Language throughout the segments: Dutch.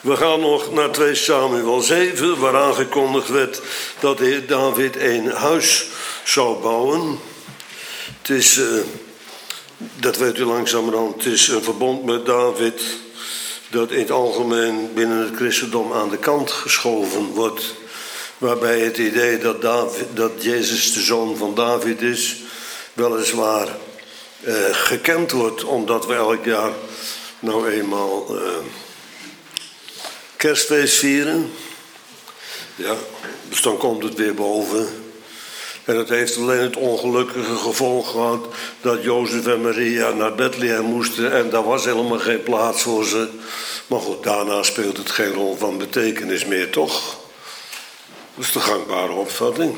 We gaan nog naar 2 Samuel 7, waar aangekondigd werd dat de heer David een huis zou bouwen. Het is, dat weet u langzamerhand, het is een verbond met David dat in het algemeen binnen het christendom aan de kant geschoven wordt. Waarbij het idee dat Jezus de zoon van David is, weliswaar gekend wordt, omdat we elk jaar nou eenmaal Kerstfeest vieren. Ja, dus dan komt het weer boven. En het heeft alleen het ongelukkige gevolg gehad dat Jozef en Maria naar Bethlehem moesten en daar was helemaal geen plaats voor ze. Maar goed, daarna speelt het geen rol van betekenis meer, toch? Dat is de gangbare opvatting.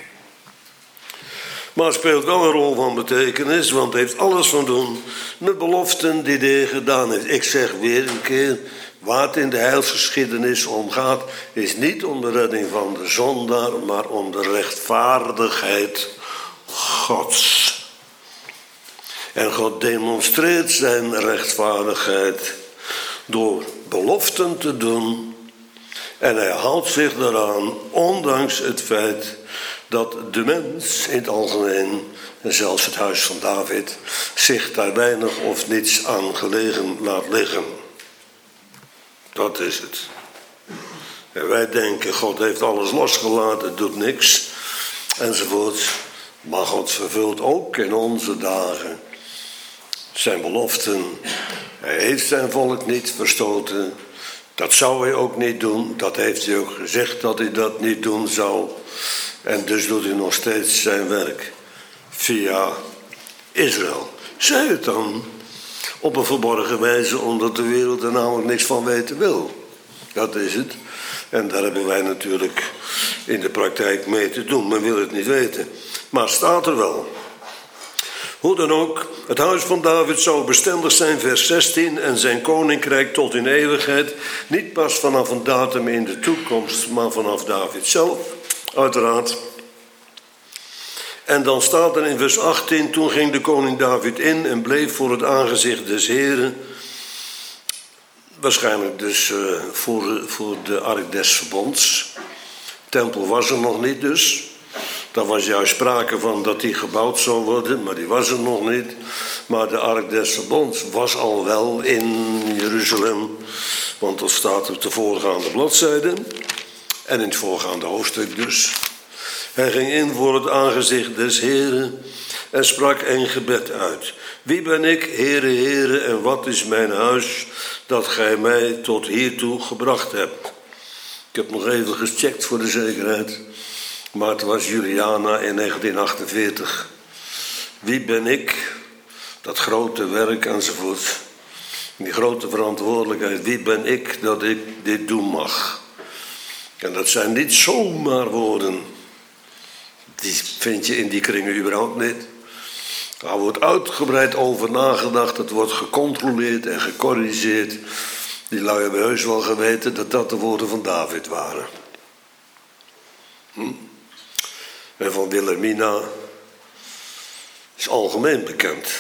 Maar het speelt wel een rol van betekenis, want het heeft alles van doen met beloften die de Heer gedaan heeft. Ik zeg weer een keer, waar het in de heilsgeschiedenis om gaat, is niet om de redding van de zondaar, maar om de rechtvaardigheid Gods. En God demonstreert zijn rechtvaardigheid door beloften te doen. En hij houdt zich daaraan, ondanks het feit dat de mens in het algemeen, en zelfs het huis van David, zich daar weinig of niets aan gelegen laat liggen. Dat is het. En wij denken, God heeft alles losgelaten, doet niks, enzovoort. Maar God vervult ook in onze dagen zijn beloften. Hij heeft zijn volk niet verstoten. Dat zou hij ook niet doen. Dat heeft hij ook gezegd dat hij dat niet doen zou. En dus doet hij nog steeds zijn werk via Israël. Zij het dan op een verborgen wijze, omdat de wereld er namelijk niks van weten wil. Dat is het. En daar hebben wij natuurlijk in de praktijk mee te doen. Men wil het niet weten. Maar het staat er wel. Hoe dan ook, het huis van David zou bestendig zijn, vers 16, en zijn koninkrijk tot in eeuwigheid. Niet pas vanaf een datum in de toekomst, maar vanaf David zelf, uiteraard. En dan staat er in vers 18, toen ging de koning David in en bleef voor het aangezicht des Heren. Waarschijnlijk dus voor de ark des verbonds. Tempel was er nog niet dus. Daar was juist sprake van dat die gebouwd zou worden, maar die was er nog niet. Maar de ark des verbonds was al wel in Jeruzalem. Want dat staat op de voorgaande bladzijde. En in het voorgaande hoofdstuk dus. Hij ging in voor het aangezicht des Heren en sprak een gebed uit. Wie ben ik, Heere, Heere, en wat is mijn huis, dat gij mij tot hiertoe gebracht hebt? Ik heb nog even gecheckt voor de zekerheid. Maar het was Juliana in 1948. Wie ben ik? Dat grote werk enzovoort. Die grote verantwoordelijkheid. Wie ben ik dat ik dit doen mag? En dat zijn niet zomaar woorden. Die vind je in die kringen überhaupt niet. Daar wordt uitgebreid over nagedacht. Het wordt gecontroleerd en gecorrigeerd. Die lui hebben heus wel geweten dat dat de woorden van David waren. En van Wilhelmina is algemeen bekend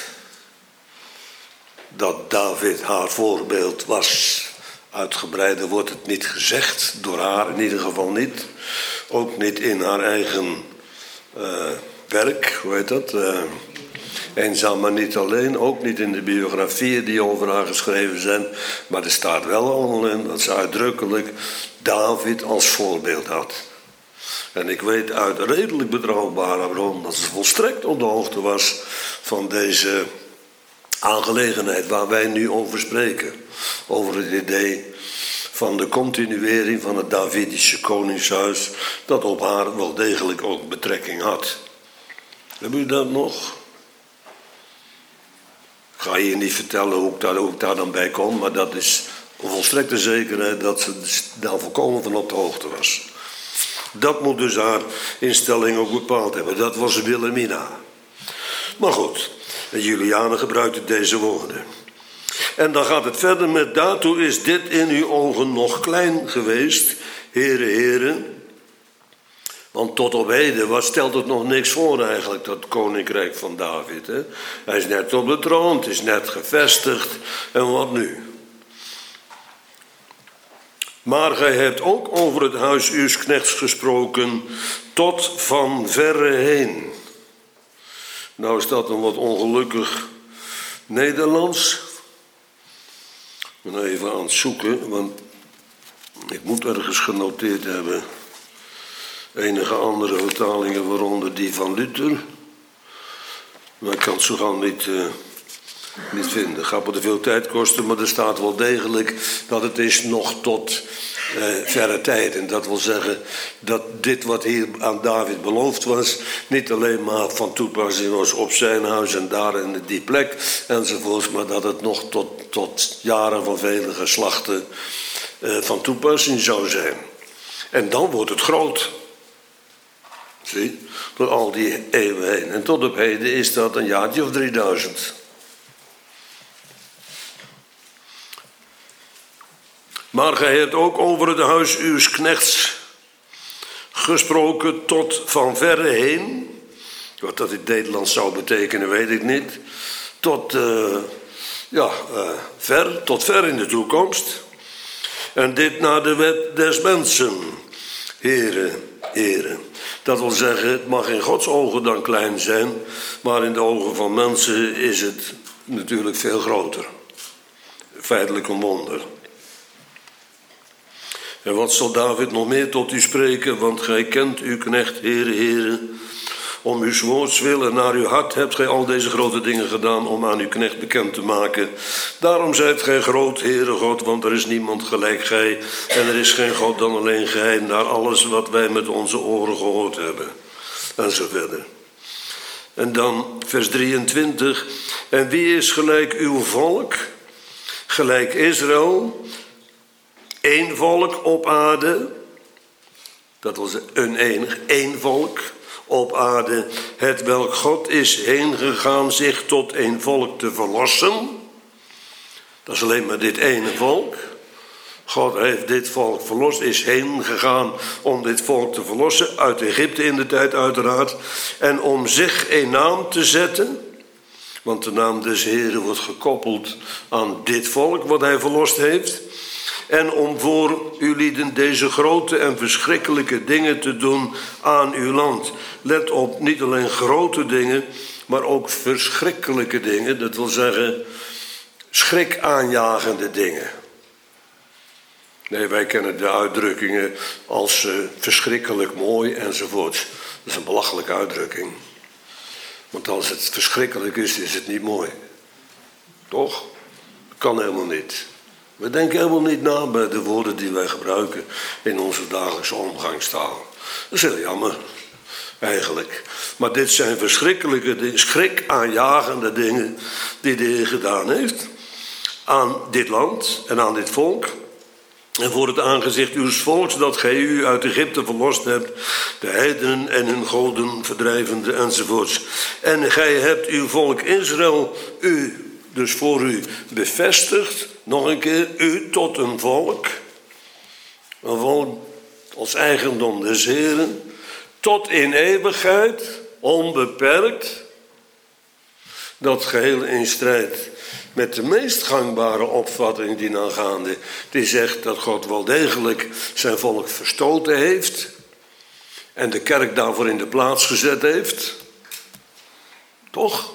dat David haar voorbeeld was. Uitgebreider wordt het niet gezegd, door haar in ieder geval niet. Ook niet in haar eigen werk, hoe heet dat? Eenzaam maar niet alleen, ook niet in de biografieën die over haar geschreven zijn. Maar er staat wel allemaal in dat ze uitdrukkelijk David als voorbeeld had. En ik weet uit redelijk betrouwbare bron dat ze volstrekt op de hoogte was van deze aangelegenheid waar wij nu over spreken. Over het idee van de continuering van het Davidische koningshuis, dat op haar wel degelijk ook betrekking had. Hebben u dat nog? Ik ga je niet vertellen hoe ik daar dan bij kom, maar dat is een volstrekte zekerheid dat ze daar volkomen van op de hoogte was. Dat moet dus haar instelling ook bepaald hebben. Dat was Wilhelmina. Maar goed, Juliana gebruikte deze woorden. En dan gaat het verder met: daartoe is dit in uw ogen nog klein geweest, Heere, Heere. Want tot op heden stelt het nog niks voor eigenlijk, dat koninkrijk van David. Hè? Hij is net op de troon, het is net gevestigd. En wat nu? Maar gij hebt ook over het huis uws knechts gesproken tot van verre heen. Nou is dat een wat ongelukkig Nederlands. Ik ben even aan het zoeken, want ik moet ergens genoteerd hebben. Enige andere vertalingen, waaronder die van Luther. Maar ik kan het zo gauw niet vinden. Het gaat me te veel tijd kosten, maar er staat wel degelijk dat het is nog tot verre tijd. En dat wil zeggen dat dit wat hier aan David beloofd was, niet alleen maar van toepassing was op zijn huis en daar in die plek enzovoorts, maar dat het nog tot jaren van vele geslachten van toepassing zou zijn. En dan wordt het groot. Zie, door al die eeuwen heen. En tot op heden is dat een jaartje of 3000. Maar gij hebt ook over het huis uws knechts gesproken tot van verre heen. Wat dat in het Nederlands zou betekenen, weet ik niet. Tot ver in de toekomst. En dit naar de wet des mensen, heren. Dat wil zeggen, het mag in Gods ogen dan klein zijn, maar in de ogen van mensen is het natuurlijk veel groter. Feitelijk een wonder. En wat zal David nog meer tot u spreken, want gij kent uw knecht, heren. Om uw woords wil en naar uw hart hebt gij al deze grote dingen gedaan om aan uw knecht bekend te maken. Daarom zijt gij groot, Heere God, want er is niemand gelijk gij. En er is geen God dan alleen gij, naar alles wat wij met onze oren gehoord hebben. En zo verder. En dan vers 23. En wie is gelijk uw volk? Gelijk Israël. Eén volk op aarde. Dat was één volk op aarde, het welk God is heen gegaan zich tot een volk te verlossen. Dat is alleen maar dit ene volk. God heeft dit volk verlost, is heen gegaan om dit volk te verlossen, uit Egypte in de tijd uiteraard, en om zich een naam te zetten, want de naam des Heren wordt gekoppeld aan dit volk wat hij verlost heeft. En om voor ulieden deze grote en verschrikkelijke dingen te doen aan uw land. Let op, niet alleen grote dingen, maar ook verschrikkelijke dingen. Dat wil zeggen, schrikaanjagende dingen. Nee, wij kennen de uitdrukkingen als verschrikkelijk mooi enzovoort. Dat is een belachelijke uitdrukking. Want als het verschrikkelijk is, is het niet mooi. Toch? Dat kan helemaal niet. We denken helemaal niet na bij de woorden die wij gebruiken in onze dagelijkse omgangstaal. Dat is heel jammer, eigenlijk. Maar dit zijn verschrikkelijke dingen, schrikaanjagende dingen die de Heer gedaan heeft aan dit land en aan dit volk. En voor het aangezicht uws volks dat gij u uit Egypte verlost hebt, de heidenen en hun goden verdrijvende enzovoorts. En gij hebt uw volk Israël, dus voor u bevestigd, nog een keer, u tot een volk als eigendom des Heren, tot in eeuwigheid, onbeperkt, dat geheel in strijd met de meest gangbare opvatting die aangaande, die zegt dat God wel degelijk zijn volk verstoten heeft en de kerk daarvoor in de plaats gezet heeft. Toch?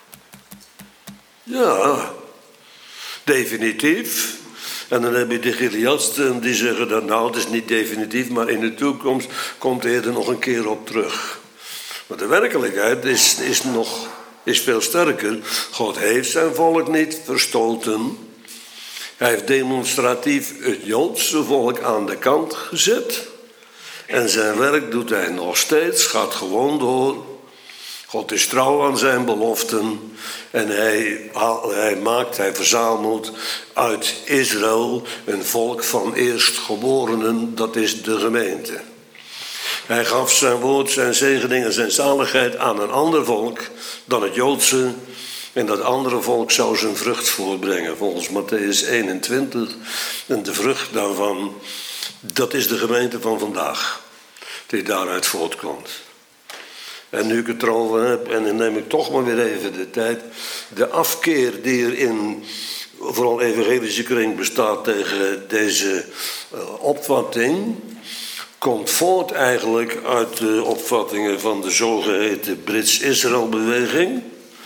Ja, definitief. En dan heb je de Gileadsten die zeggen dat nou, het is niet definitief, maar in de toekomst komt hij er nog een keer op terug. Maar de werkelijkheid is veel sterker. God heeft zijn volk niet verstoten. Hij heeft demonstratief het Joodse volk aan de kant gezet. En zijn werk doet hij nog steeds, gaat gewoon door. God is trouw aan zijn beloften en hij verzamelt uit Israël een volk van eerstgeborenen, dat is de gemeente. Hij gaf zijn woord, zijn zegening en zijn zaligheid aan een ander volk dan het Joodse. En dat andere volk zou zijn vrucht voortbrengen, volgens Mattheüs 21. En de vrucht daarvan, dat is de gemeente van vandaag, die daaruit voortkomt. En nu ik het erover heb, en dan neem ik toch maar weer even de tijd. De afkeer die er in vooral evangelische kring bestaat tegen deze opvatting, komt voort eigenlijk uit de opvattingen van de zogeheten Brits-Israël-beweging.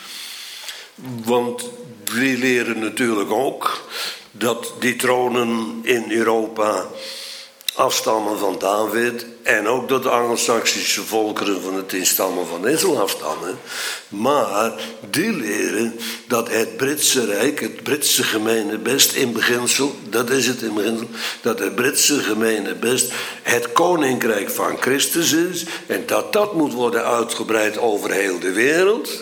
Want die leren natuurlijk ook dat die tronen in Europa afstammen van David en ook dat de Anglo-Saxische volkeren van de 10 stammen van Israël afstammen. Maar die leren dat het Britse Rijk, het Britse gemeenebest in beginsel, dat is het in beginsel, dat het Britse gemeenebest het koninkrijk van Christus is en dat dat moet worden uitgebreid over heel de wereld.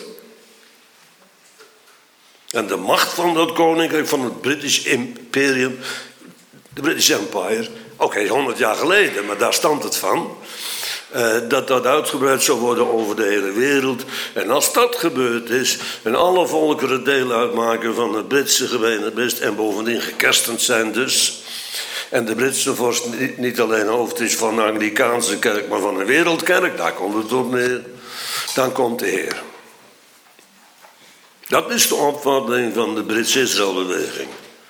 En de macht van dat koninkrijk, van het British Imperium, de British Empire, oké, 100 jaar geleden, maar daar stamt het van, dat dat uitgebreid zou worden over de hele wereld. En als dat gebeurd is en alle volkeren deel uitmaken van het Britse gemeenebest en bovendien gekerstend zijn dus, en de Britse vorst niet alleen hoofd is van de Anglikaanse kerk, maar van een wereldkerk, daar komt het op neer, dan komt de Heer. Dat is de opvatting van de Brits-Israël-beweging.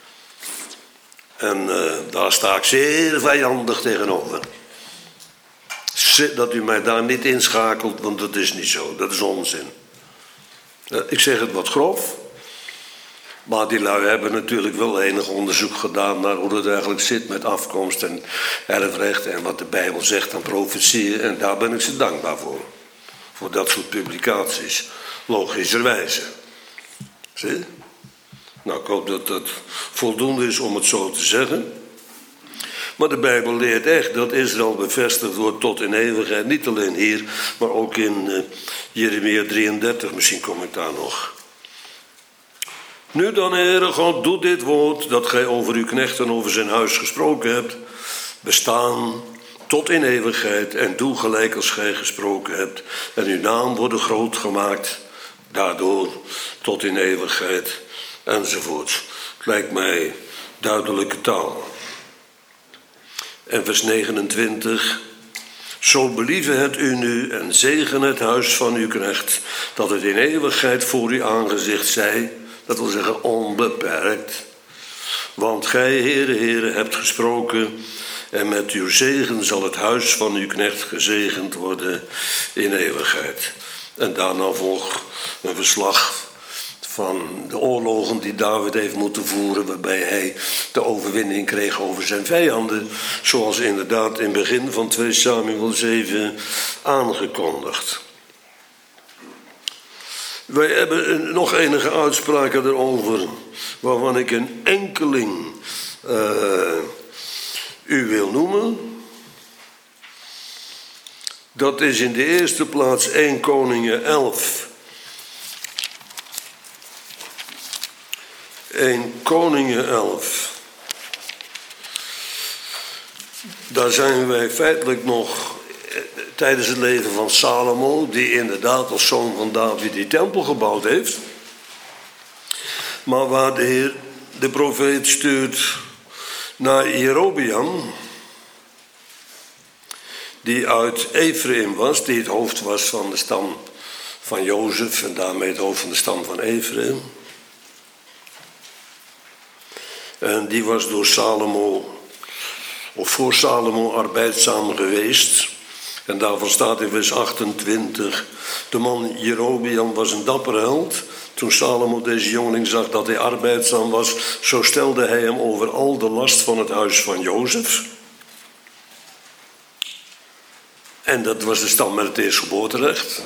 En daar sta ik zeer vijandig tegenover. Dat u mij daar niet inschakelt, want dat is niet zo. Dat is onzin. Ik zeg het wat grof. Maar die lui hebben natuurlijk wel enig onderzoek gedaan naar hoe het eigenlijk zit met afkomst en erfrecht en wat de Bijbel zegt aan profetieën. En daar ben ik ze dankbaar voor. Voor dat soort publicaties. Logischerwijze. Zie? Nou, ik hoop dat dat voldoende is om het zo te zeggen. Maar de Bijbel leert echt dat Israël bevestigd wordt tot in eeuwigheid. Niet alleen hier, maar ook in Jeremia 33. Misschien kom ik daar nog. Nu dan, Heere God, doe dit woord dat gij over uw knecht en over zijn huis gesproken hebt, bestaan tot in eeuwigheid. En doe gelijk als gij gesproken hebt. En uw naam wordt groot gemaakt, daardoor tot in eeuwigheid. Enzovoort. Het lijkt mij duidelijke taal. En vers 29. Zo believe het u nu en zegen het huis van uw knecht, dat het in eeuwigheid voor uw aangezicht zij, dat wil zeggen onbeperkt. Want gij, Heere, hebt gesproken en met uw zegen zal het huis van uw knecht gezegend worden in eeuwigheid. En daarna volgt een verslag van de oorlogen die David heeft moeten voeren, waarbij hij de overwinning kreeg over zijn vijanden, zoals inderdaad in het begin van 2 Samuel 7 aangekondigd. Wij hebben nog enige uitspraken erover, waarvan ik een enkeling u wil noemen. Dat is in de eerste plaats 1 Koningen 11. 1 Koningen 11. Daar zijn wij feitelijk nog tijdens het leven van Salomo, die inderdaad als zoon van David die tempel gebouwd heeft. Maar waar de Heer de profeet stuurt naar Jerobeam, die uit Ephraim was, die het hoofd was van de stam van Jozef en daarmee het hoofd van de stam van Ephraim. En die was door Salomo, of voor Salomo, arbeidzaam geweest. En daarvan staat in vers 28, de man Jerobeam was een dappere held. Toen Salomo deze jongeling zag dat hij arbeidzaam was, zo stelde hij hem over al de last van het huis van Jozef. En dat was de stam met het eerstgeboorterecht.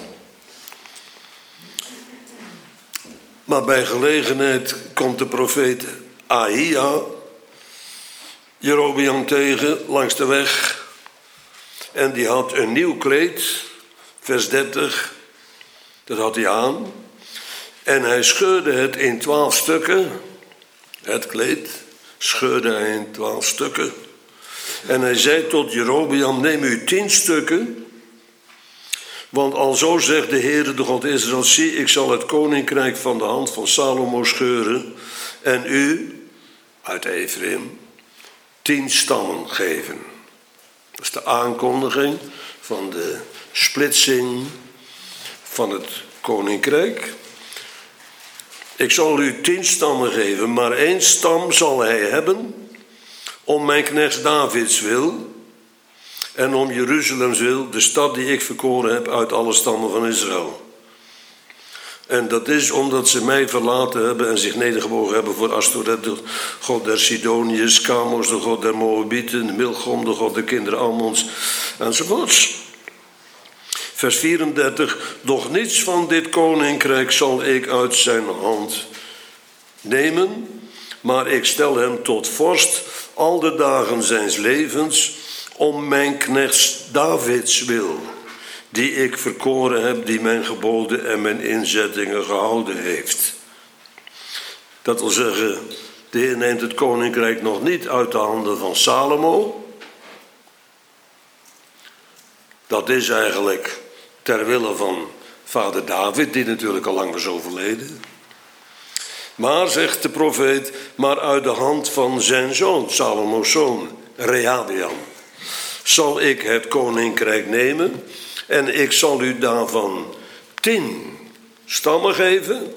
Maar bij gelegenheid komt de profeet Ahia Jerobeam tegen langs de weg. En die had een nieuw kleed, vers 30, dat had hij aan. En hij scheurde het in 12 stukken, het kleed scheurde hij in 12 stukken. En hij zei tot Jerobeam, neem u 10 stukken, want alzo zegt de Heere, de God Israël, zie, ik zal het koninkrijk van de hand van Salomo scheuren en u, uit Ephraim, 10 stammen geven. Dat is de aankondiging van de splitsing van het koninkrijk. Ik zal u 10 stammen geven, maar 1 stam zal hij hebben om mijn knechts Davids wil en om Jeruzalems wil, de stad die ik verkoren heb uit alle stammen van Israël. En dat is omdat ze mij verlaten hebben en zich nedergebogen hebben voor Astoret, de god der Sidoniërs, Kamos, de god der Moabieten, Milchom, de god der kinderen Ammons, enzovoorts. Vers 34, doch niets van dit koninkrijk zal ik uit zijn hand nemen, maar ik stel hem tot vorst al de dagen zijns levens om mijn knechts Davids wil, die ik verkoren heb, die mijn geboden en mijn inzettingen gehouden heeft. Dat wil zeggen, de Heer neemt het koninkrijk nog niet uit de handen van Salomo. Dat is eigenlijk ter wille van vader David, die natuurlijk al lang was overleden. Maar, zegt de profeet, maar uit de hand van zijn zoon, Salomo's zoon, Rehabeam, zal ik het koninkrijk nemen en ik zal u daarvan 10 stammen geven.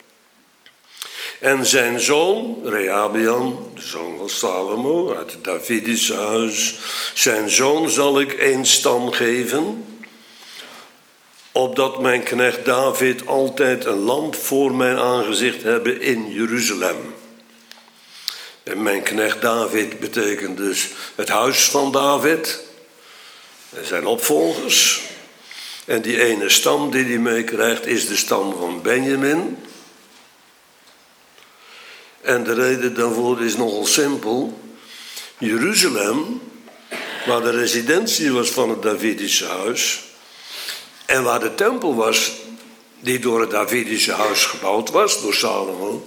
En zijn zoon, Rehabeam, de zoon van Salomo, uit het Davidische huis, zijn zoon zal ik 1 stam geven, opdat mijn knecht David altijd een lamp voor mijn aangezicht hebben in Jeruzalem. En mijn knecht David betekent dus het huis van David en zijn opvolgers. En die ene stam die hij meekrijgt is de stam van Benjamin. En de reden daarvoor is nogal simpel. Jeruzalem, waar de residentie was van het Davidische huis en waar de tempel was die door het Davidische huis gebouwd was, door Salomo,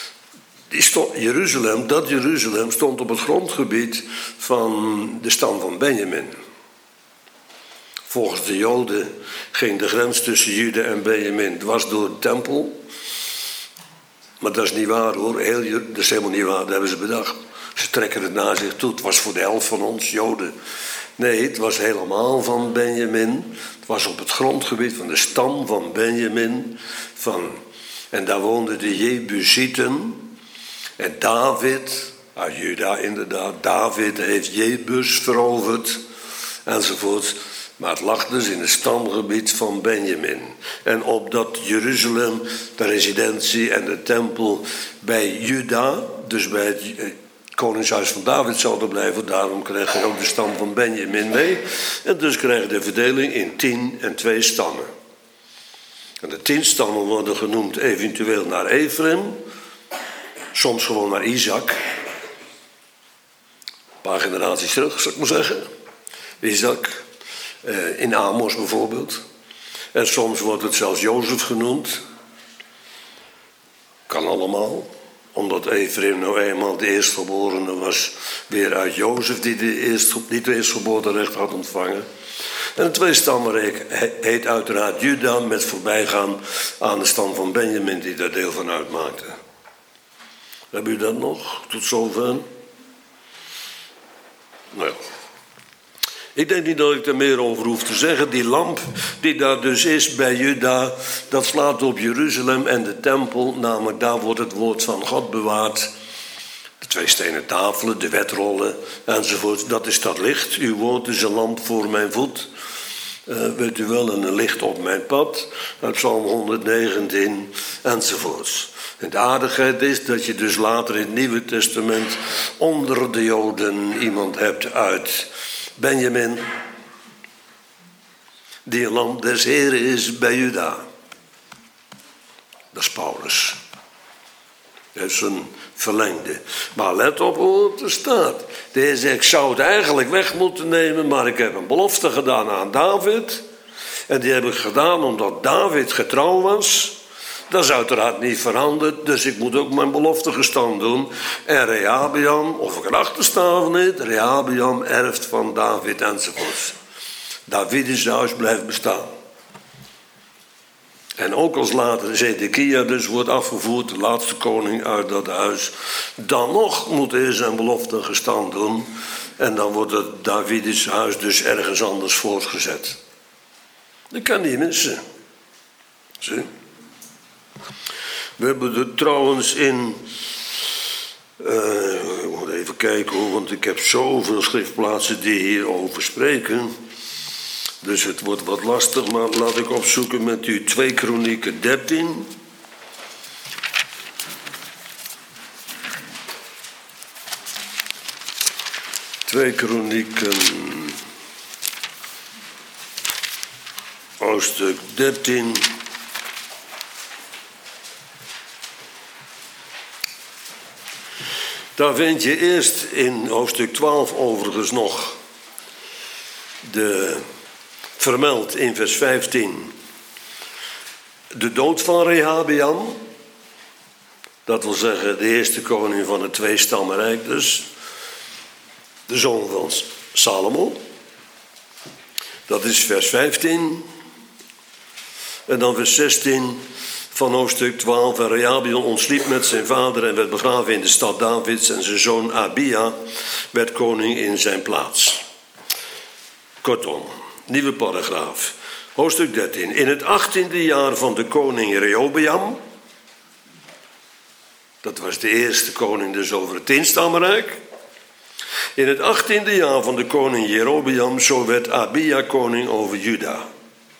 Jeruzalem stond op het grondgebied van de stam van Benjamin. Volgens de Joden ging de grens tussen Juda en Benjamin dwars door de tempel. Maar dat is niet waar hoor, dat is helemaal niet waar, dat hebben ze bedacht. Ze trekken het naar zich toe, het was voor de helft van ons Joden. Nee, het was helemaal van Benjamin. Het was op het grondgebied van de stam van Benjamin. En daar woonden de Jebusieten. En David, uit Juda inderdaad, David heeft Jebus veroverd, enzovoort. Maar het lag dus in het stamgebied van Benjamin. En opdat Jeruzalem, de residentie en de tempel bij Juda, dus bij het koningshuis van David zouden blijven, daarom kreeg hij ook de stam van Benjamin mee. En dus kreeg hij de verdeling in 10 en 2 stammen. En de 10 stammen worden genoemd eventueel naar Ephraim, soms gewoon naar Isaac. Een paar generaties terug, zou ik maar zeggen. Isaac. In Amos bijvoorbeeld. En soms wordt het zelfs Jozef genoemd. Kan allemaal. Omdat Ephraim nou eenmaal de eerstgeborene was. Weer uit Jozef die niet de eerstgeboorterecht had ontvangen. En het 2 stammenrijk heet uiteraard Juda, met voorbijgaan aan de stam van Benjamin die daar deel van uitmaakte. Hebben u dat nog tot zover? Nou ja. Ik denk niet dat ik er meer over hoef te zeggen. Die lamp die daar dus is bij Juda, dat slaat op Jeruzalem en de tempel. Namelijk daar wordt het woord van God bewaard. De 2 stenen tafelen, de wetrollen enzovoort. Dat is dat licht. Uw woord is een lamp voor mijn voet. Weet u wel, en een licht op mijn pad. Uit Psalm 119 enzovoorts. En de aardigheid is dat je dus later in het Nieuwe Testament onder de Joden iemand hebt uit Benjamin, die een lamp des Heren is bij Juda. Dat is Paulus. Dat is een verlengde. Maar let op hoe het er staat. De Heer zegt, ik zou het eigenlijk weg moeten nemen, maar ik heb een belofte gedaan aan David. En die heb ik gedaan omdat David getrouw was. Dat is uiteraard niet veranderd, dus ik moet ook mijn belofte gestand doen. En Rehabeam, of ik erachter sta of niet, Rehabeam erft van David enzovoort. Davidisch huis blijft bestaan. En ook als later Zedekia dus wordt afgevoerd, de laatste koning uit dat huis, dan nog moet hij zijn belofte gestand doen. En dan wordt het Davidisch huis dus ergens anders voortgezet. Dat kan niet missen. Zie? We hebben er trouwens in... ik moet even kijken hoor, want ik heb zoveel schriftplaatsen die hierover spreken. Dus het wordt wat lastig, maar laat ik opzoeken met u 2 Kronieken 13. Twee Kronieken, hoofdstuk 13. Daar vind je eerst in hoofdstuk 12 overigens nog vermeld in vers 15 de dood van Rehabeam. Dat wil zeggen de eerste koning van het tweestammenrijk dus. De zoon van Salomo. Dat is vers 15. En dan vers 16 van hoofdstuk 12. En Rehabeam ontsliep met zijn vader en werd begraven in de stad Davids. En zijn zoon Abia werd koning in zijn plaats. Kortom, nieuwe paragraaf. Hoofdstuk 13. In het 18e jaar van de koning Rehobeam. Dat was de eerste koning dus over het tienstammenrijk. In het 18e jaar van de koning Jerobeam, zo werd Abia koning over Juda.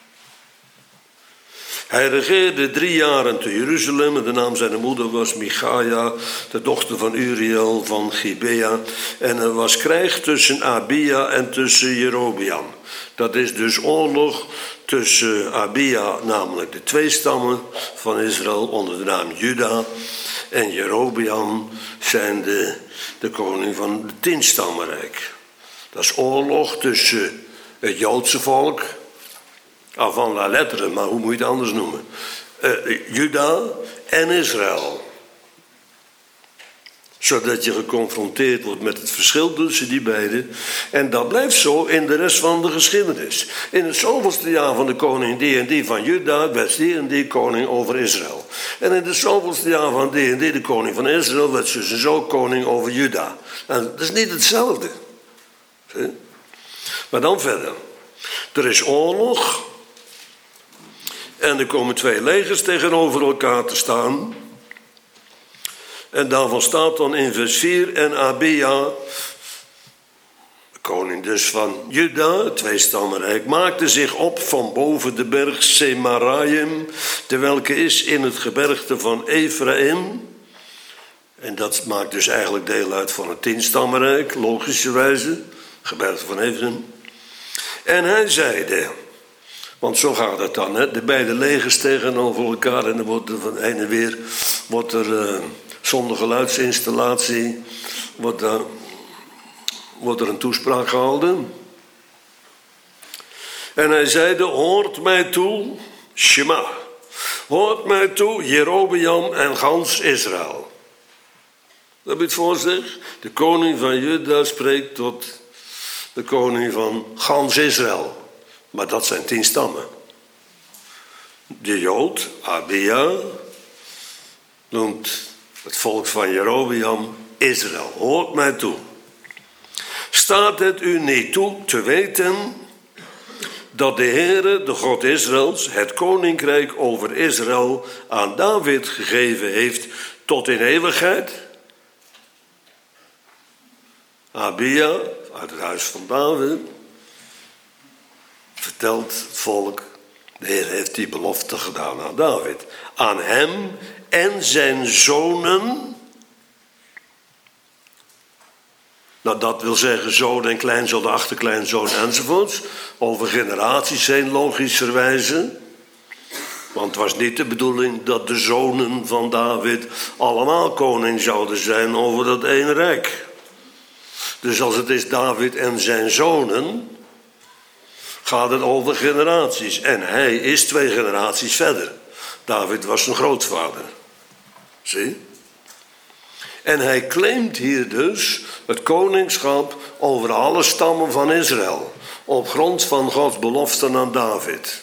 Hij regeerde 3 jaren te Jeruzalem en de naam zijn moeder was Michaja, de dochter van Uriel van Gibea. En er was krijg tussen Abia en tussen Jerobeam. Dat is dus oorlog tussen Abia, namelijk de 2 stammen van Israël onder de naam Juda, en Jerobeam zijn de koning van het tienstammenrijk. Dat is oorlog tussen het Joodse volk, avant la lettre, maar hoe moet je het anders noemen? Juda en Israël. Zodat je geconfronteerd wordt met het verschil tussen die beiden. En dat blijft zo in de rest van de geschiedenis. In het zoveelste jaar van de koning die en die van Juda werd die en die koning over Israël. En in het zoveelste jaar van die en die de koning van Israël werd dus zo koning over Juda. En dat is niet hetzelfde. Zie? Maar dan verder. Er is oorlog. En er komen 2 legers tegenover elkaar te staan. En daarvan staat dan in vers 4, en Abia, de koning dus van Juda, het tweestammenrijk, maakte zich op van boven de berg Semaraim, de welke is in het gebergte van Ephraim. En dat maakt dus eigenlijk deel uit van het tienstammenrijk, logischerwijze, gebergte van Ephraim. En hij zeide, want zo gaat het dan, hè? De beide legers tegenover elkaar en dan wordt er van heen en weer zonder geluidsinstallatie wordt er een toespraak gehouden. En hij zeide, hoort mij toe, Shema. Hoort mij toe, Jerobeam en gans Israël. Dat heb je het voor zich? De koning van Juda spreekt tot de koning van gans Israël. Maar dat zijn 10 stammen. De Jood, Abia, noemt het volk van Jerobeam Israël. Hoort mij toe. Staat het u niet toe te weten dat de Heere, de God Israëls, het koninkrijk over Israël aan David gegeven heeft tot in eeuwigheid? Abia, uit het huis van David, vertelt het volk, de Heer heeft die belofte gedaan aan David. Aan hem en zijn zonen. Nou, dat wil zeggen zoon en kleinzoon, de achterkleinzoon enzovoorts. Over generaties heen, logischerwijze. Want het was niet de bedoeling dat de zonen van David allemaal koning zouden zijn over dat ene rijk. Dus als het is David en zijn zonen, gaat het over generaties. En hij is 2 generaties verder. David was zijn grootvader. Zie? En hij claimt hier dus het koningschap over alle stammen van Israël. Op grond van Gods beloften aan David.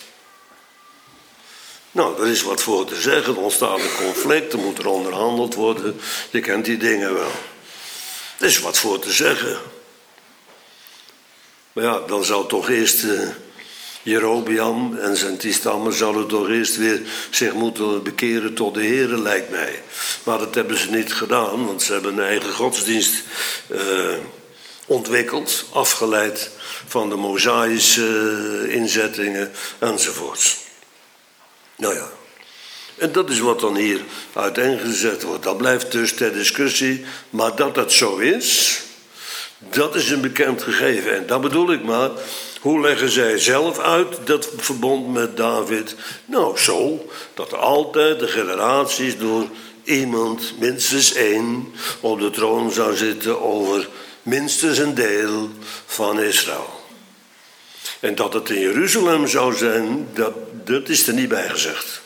Nou, er is wat voor te zeggen. Er ontstaat een conflict, er moet er onderhandeld worden. Je kent die dingen wel. Er is wat voor te zeggen. Maar ja, dan zou toch eerst Jerobeam en zijn 10 stammen zouden toch eerst weer zich moeten bekeren tot de Heere, lijkt mij. Maar dat hebben ze niet gedaan, want ze hebben een eigen godsdienst ontwikkeld, afgeleid van de Mosaïsche inzettingen enzovoorts. Nou ja, en dat is wat dan hier uiteengezet wordt. Dat blijft dus ter discussie, maar dat dat zo is, dat is een bekend gegeven. En dat bedoel ik maar, hoe leggen zij zelf uit dat verbond met David? Nou, zo, dat er altijd de generaties door iemand, minstens 1, op de troon zou zitten over minstens een deel van Israël. En dat het in Jeruzalem zou zijn, dat is er niet bij gezegd.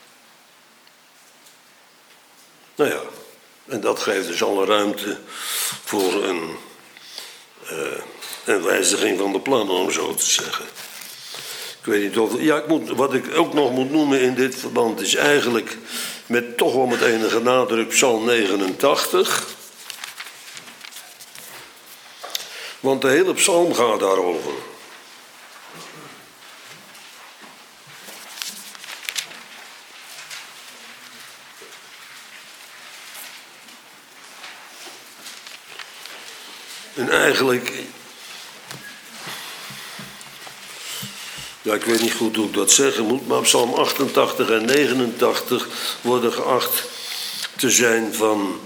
Nou ja, en dat geeft dus alle ruimte voor een wijziging van de plannen, om zo te zeggen. Ik weet niet of... Ja, wat ik ook nog moet noemen in dit verband is eigenlijk, met toch wel met enige nadruk, Psalm 89. Want de hele psalm gaat daarover. En eigenlijk, ja, ik weet niet goed hoe ik dat zeggen moet, maar Psalm 88 en 89 worden geacht te zijn van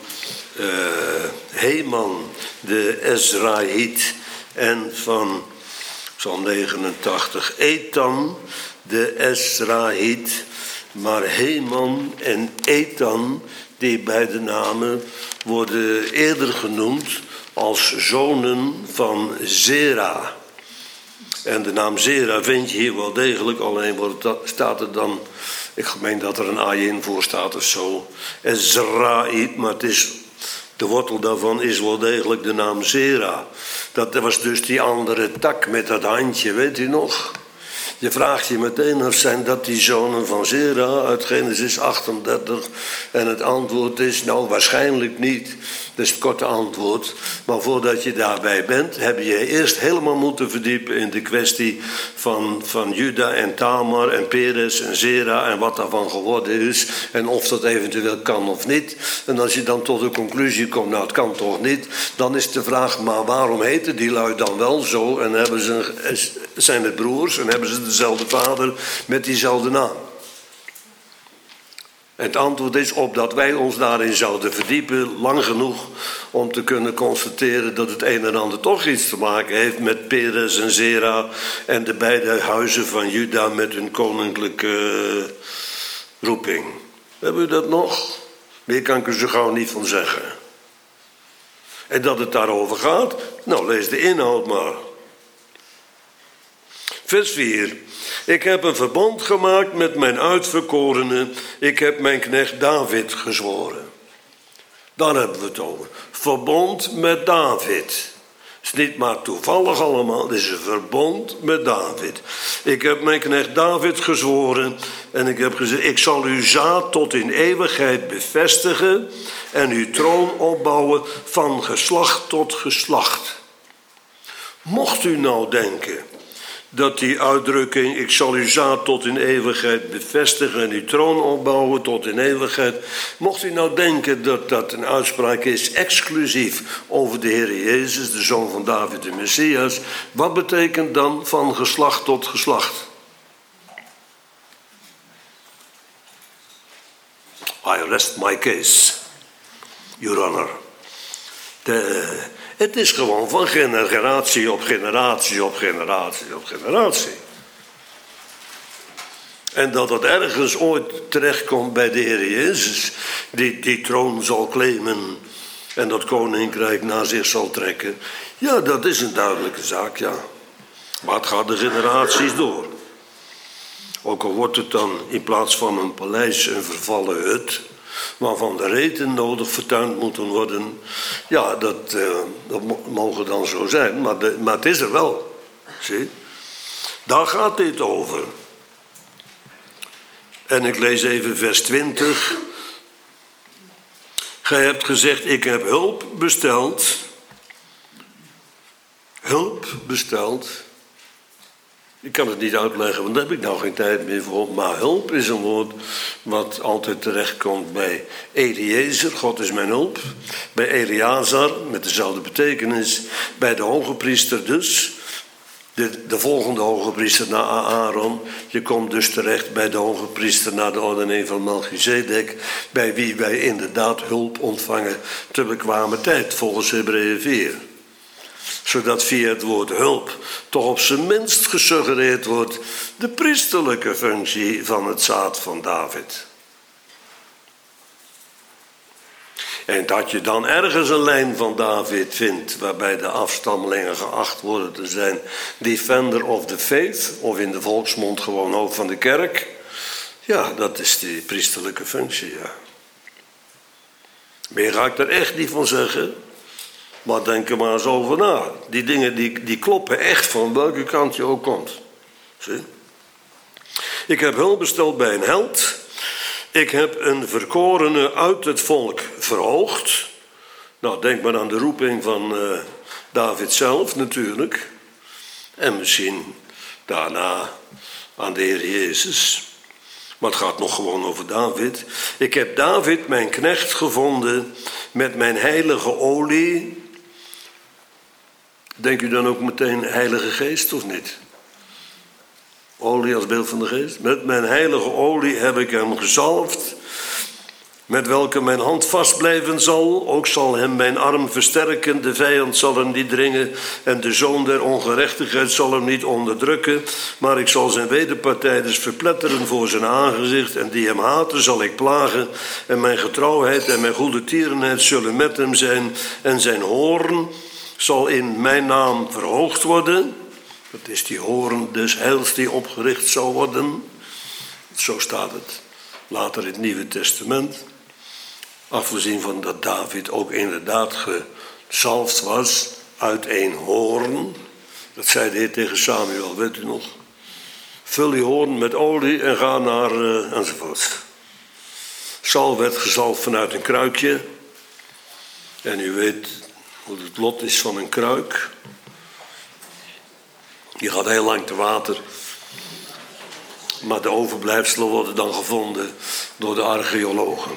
Heman, de Ezraït, en van Psalm 89 Ethan, de Ezraït. Maar Heman en Ethan, die beide namen worden eerder genoemd als zonen van Zera. En de naam Zera vind je hier wel degelijk, alleen staat er dan, ik meen dat er een ayin voor staat of zo, Ezraït, maar de wortel daarvan is wel degelijk de naam Zera. Dat was dus die andere tak met dat handje, weet u nog? Je vraagt je meteen af, zijn dat die zonen van Zera uit Genesis 38? En het antwoord is, nou, waarschijnlijk niet. Dat is het korte antwoord. Maar voordat je daarbij bent, heb je eerst helemaal moeten verdiepen in de kwestie van Juda en Tamar en Peres en Zera en wat daarvan geworden is. En of dat eventueel kan of niet. En als je dan tot de conclusie komt, nou, het kan toch niet. Dan is de vraag, maar waarom heten die lui dan wel zo? En zijn het broers en hebben ze dezelfde vader met diezelfde naam? En het antwoord is, opdat wij ons daarin zouden verdiepen, lang genoeg om te kunnen constateren dat het een en ander toch iets te maken heeft met Peres en Zera en de beide huizen van Juda met hun koninklijke roeping. Hebben we dat nog? Meer kan ik er zo gauw niet van zeggen. En dat het daarover gaat? Nou, lees de inhoud maar. Vers 4. Ik heb een verbond gemaakt met mijn uitverkorenen. Ik heb mijn knecht David gezworen. Daar hebben we het over. Verbond met David. Het is niet maar toevallig allemaal. Het is een verbond met David. Ik heb mijn knecht David gezworen. En ik heb gezegd, ik zal uw zaad tot in eeuwigheid bevestigen. En uw troon opbouwen van geslacht tot geslacht. Mocht u nou denken dat die uitdrukking, ik zal uw zaad tot in eeuwigheid bevestigen en uw troon opbouwen tot in eeuwigheid. Mocht u nou denken dat dat een uitspraak is exclusief over de Heer Jezus, de Zoon van David, de Messias. Wat betekent dan van geslacht tot geslacht? I rest my case, Your Honor. Het is gewoon van generatie op generatie op generatie op generatie. En dat het ergens ooit terechtkomt bij de Heer Jezus, die troon zal claimen en dat koninkrijk naar zich zal trekken. Ja, dat is een duidelijke zaak, ja. Maar het gaat de generaties door. Ook al wordt het dan in plaats van een paleis een vervallen hut, waarvan de reten nodig vertuind moeten worden. Ja, dat mogen dan zo zijn, maar het is er wel. Zie? Daar gaat dit over. En ik lees even vers 20. Gij hebt gezegd, ik heb hulp besteld. Hulp besteld. Ik kan het niet uitleggen, want daar heb ik nou geen tijd meer voor. Maar hulp is een woord wat altijd terechtkomt bij Eliezer, God is mijn hulp. Bij Eleazar, met dezelfde betekenis. Bij de hoge priester dus. De volgende hoge priester na Aaron. Je komt dus terecht bij de hoge priester na de ordening van Melchizedek. Bij wie wij inderdaad hulp ontvangen te bekwame tijd, volgens Hebreeën 4. Zodat via het woord hulp toch op zijn minst gesuggereerd wordt de priesterlijke functie van het zaad van David. En dat je dan ergens een lijn van David vindt waarbij de afstammelingen geacht worden te zijn defender of the faith, of in de volksmond gewoon ook van de kerk. Ja, dat is die priesterlijke functie, ja. Meer ga ik er echt niet van zeggen. Maar denk er maar eens over na. Die dingen die kloppen echt van welke kant je ook komt. Zie? Ik heb hulp besteld bij een held. Ik heb een verkorene uit het volk verhoogd. Nou, denk maar aan de roeping van David zelf natuurlijk. En misschien daarna aan de Heer Jezus. Maar het gaat nog gewoon over David. Ik heb David, mijn knecht, gevonden met mijn heilige olie. Denk u dan ook meteen Heilige Geest of niet? Olie als beeld van de Geest. Met mijn heilige olie heb ik hem gezalfd, met welke mijn hand vast blijven zal. Ook zal hem mijn arm versterken, de vijand zal hem niet dringen en de zoon der ongerechtigheid zal hem niet onderdrukken. Maar ik zal zijn wederpartijders verpletteren voor zijn aangezicht en die hem haten zal ik plagen. En mijn getrouwheid en mijn goede tierenheid zullen met hem zijn en zijn hoorn zal in mijn naam verhoogd worden. Dat is die hoorn des heils die opgericht zal worden. Zo staat het later in het Nieuwe Testament. Afgezien van dat David ook inderdaad gezalfd was uit een hoorn. Dat zei de Heer tegen Samuel, weet u nog? Vul die hoorn met olie en ga naar enzovoort. Saul werd gezalfd vanuit een kruikje. En u weet hoe het lot is van een kruik. Die gaat heel lang te water. Maar de overblijfselen worden dan gevonden door de archeologen.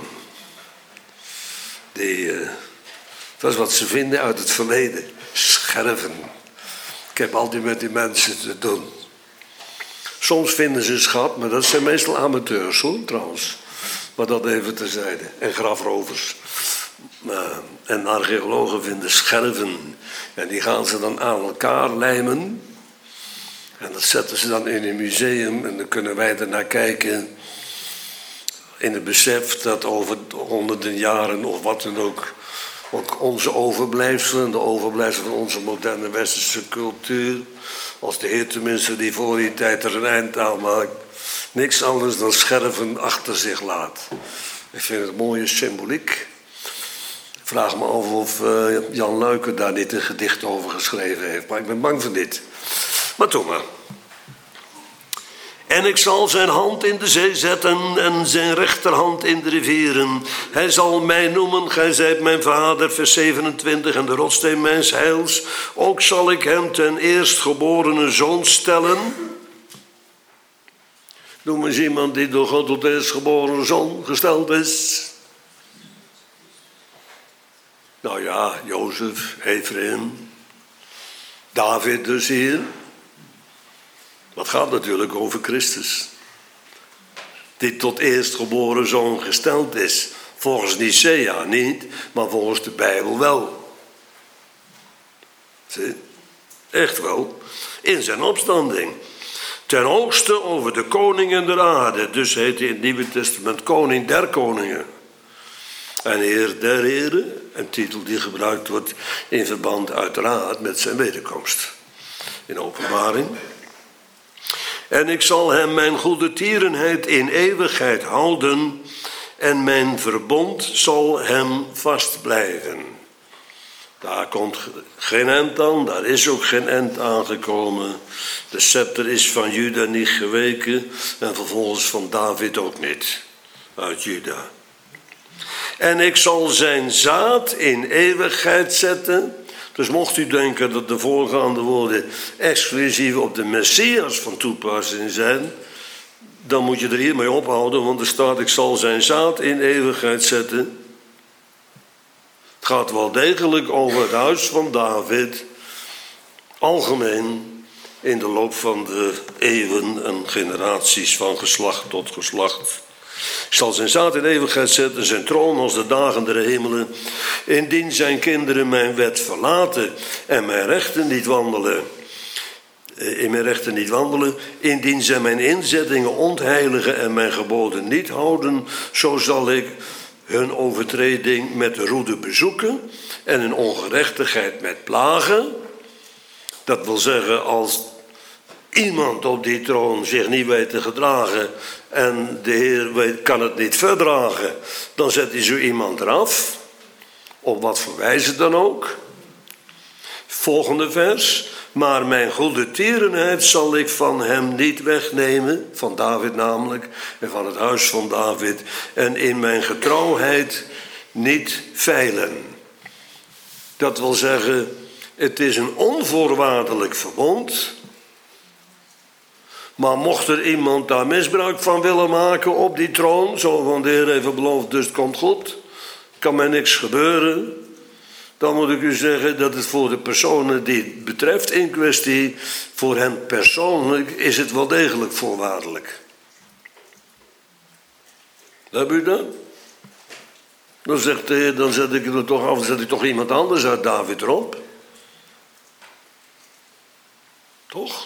Dat is wat ze vinden uit het verleden. Scherven. Ik heb altijd met die mensen te doen. Soms vinden ze een schat, maar dat zijn meestal amateurs hoor, trouwens. Maar dat even terzijde. En grafrovers. En archeologen vinden scherven. En die gaan ze dan aan elkaar lijmen. En dat zetten ze dan in een museum. En dan kunnen wij er naar kijken. In het besef dat over honderden jaren of wat dan ook onze overblijfselen, de overblijfselen van onze moderne westerse cultuur, als de Heer tenminste die voor die tijd er een eind aan maakt, niks anders dan scherven achter zich laat. Ik vind het een mooie symboliek. Ik vraag me af of Jan Luiken daar niet een gedicht over geschreven heeft, maar ik ben bang voor dit. Maar toch maar. En ik zal zijn hand in de zee zetten en zijn rechterhand in de rivieren. Hij zal mij noemen, gij zijt mijn vader, vers 27, en de rotsteen mijns heils. Ook zal ik hem ten eerstgeborene zoon stellen. Noem eens iemand die door God tot eerstgeboren zoon gesteld is. Nou ja, Jozef, Ephraim, David dus hier. Dat gaat natuurlijk over Christus. Die tot eerstgeboren zoon gesteld is. Volgens Nicea niet, maar volgens de Bijbel wel. Zie? Echt wel. In zijn opstanding. Ten hoogste over de koningen der aarde. Dus heet hij in het Nieuwe Testament koning der koningen. En Heer der heren. Een titel die gebruikt wordt in verband uiteraard met zijn wederkomst. In Openbaring. En ik zal hem mijn goede tierenheid in eeuwigheid houden. En mijn verbond zal hem vastblijven. Daar komt geen eind aan. Daar is ook geen eind aangekomen. De scepter is van Juda niet geweken. En vervolgens van David ook niet. Uit Juda. En ik zal zijn zaad in eeuwigheid zetten. Dus mocht u denken dat de voorgaande woorden exclusief op de Messias van toepassing zijn, dan moet je er hiermee ophouden, want er staat: ik zal zijn zaad in eeuwigheid zetten. Het gaat wel degelijk over het huis van David, algemeen in de loop van de eeuwen en generaties van geslacht tot geslacht. Ik zal zijn zaad in eeuwigheid zetten, zijn troon als de dagen der hemelen. Indien zijn kinderen mijn wet verlaten en mijn rechten niet wandelen, indien zij mijn inzettingen ontheiligen en mijn geboden niet houden, zo zal ik hun overtreding met de roede bezoeken en hun ongerechtigheid met plagen. Dat wil zeggen, als iemand op die troon zich niet weet te gedragen en de Heer kan het niet verdragen, dan zet hij zo iemand eraf, op wat voor wijze dan ook. Volgende vers: maar mijn goede tierenheid zal ik van hem niet wegnemen, van David namelijk, en van het huis van David, en in mijn getrouwheid niet veilen. Dat wil zeggen, het is een onvoorwaardelijk verbond. Maar mocht er iemand daar misbruik van willen maken op die troon, zo van de Heer heeft beloofd, dus het komt goed, kan mij niks gebeuren, dan moet ik u zeggen dat het voor de personen die het betreft in kwestie, voor hen persoonlijk is het wel degelijk voorwaardelijk. Heb u dat? Dan zegt de Heer, dan zet ik er toch af, dan zet ik toch iemand anders uit David erop. Toch?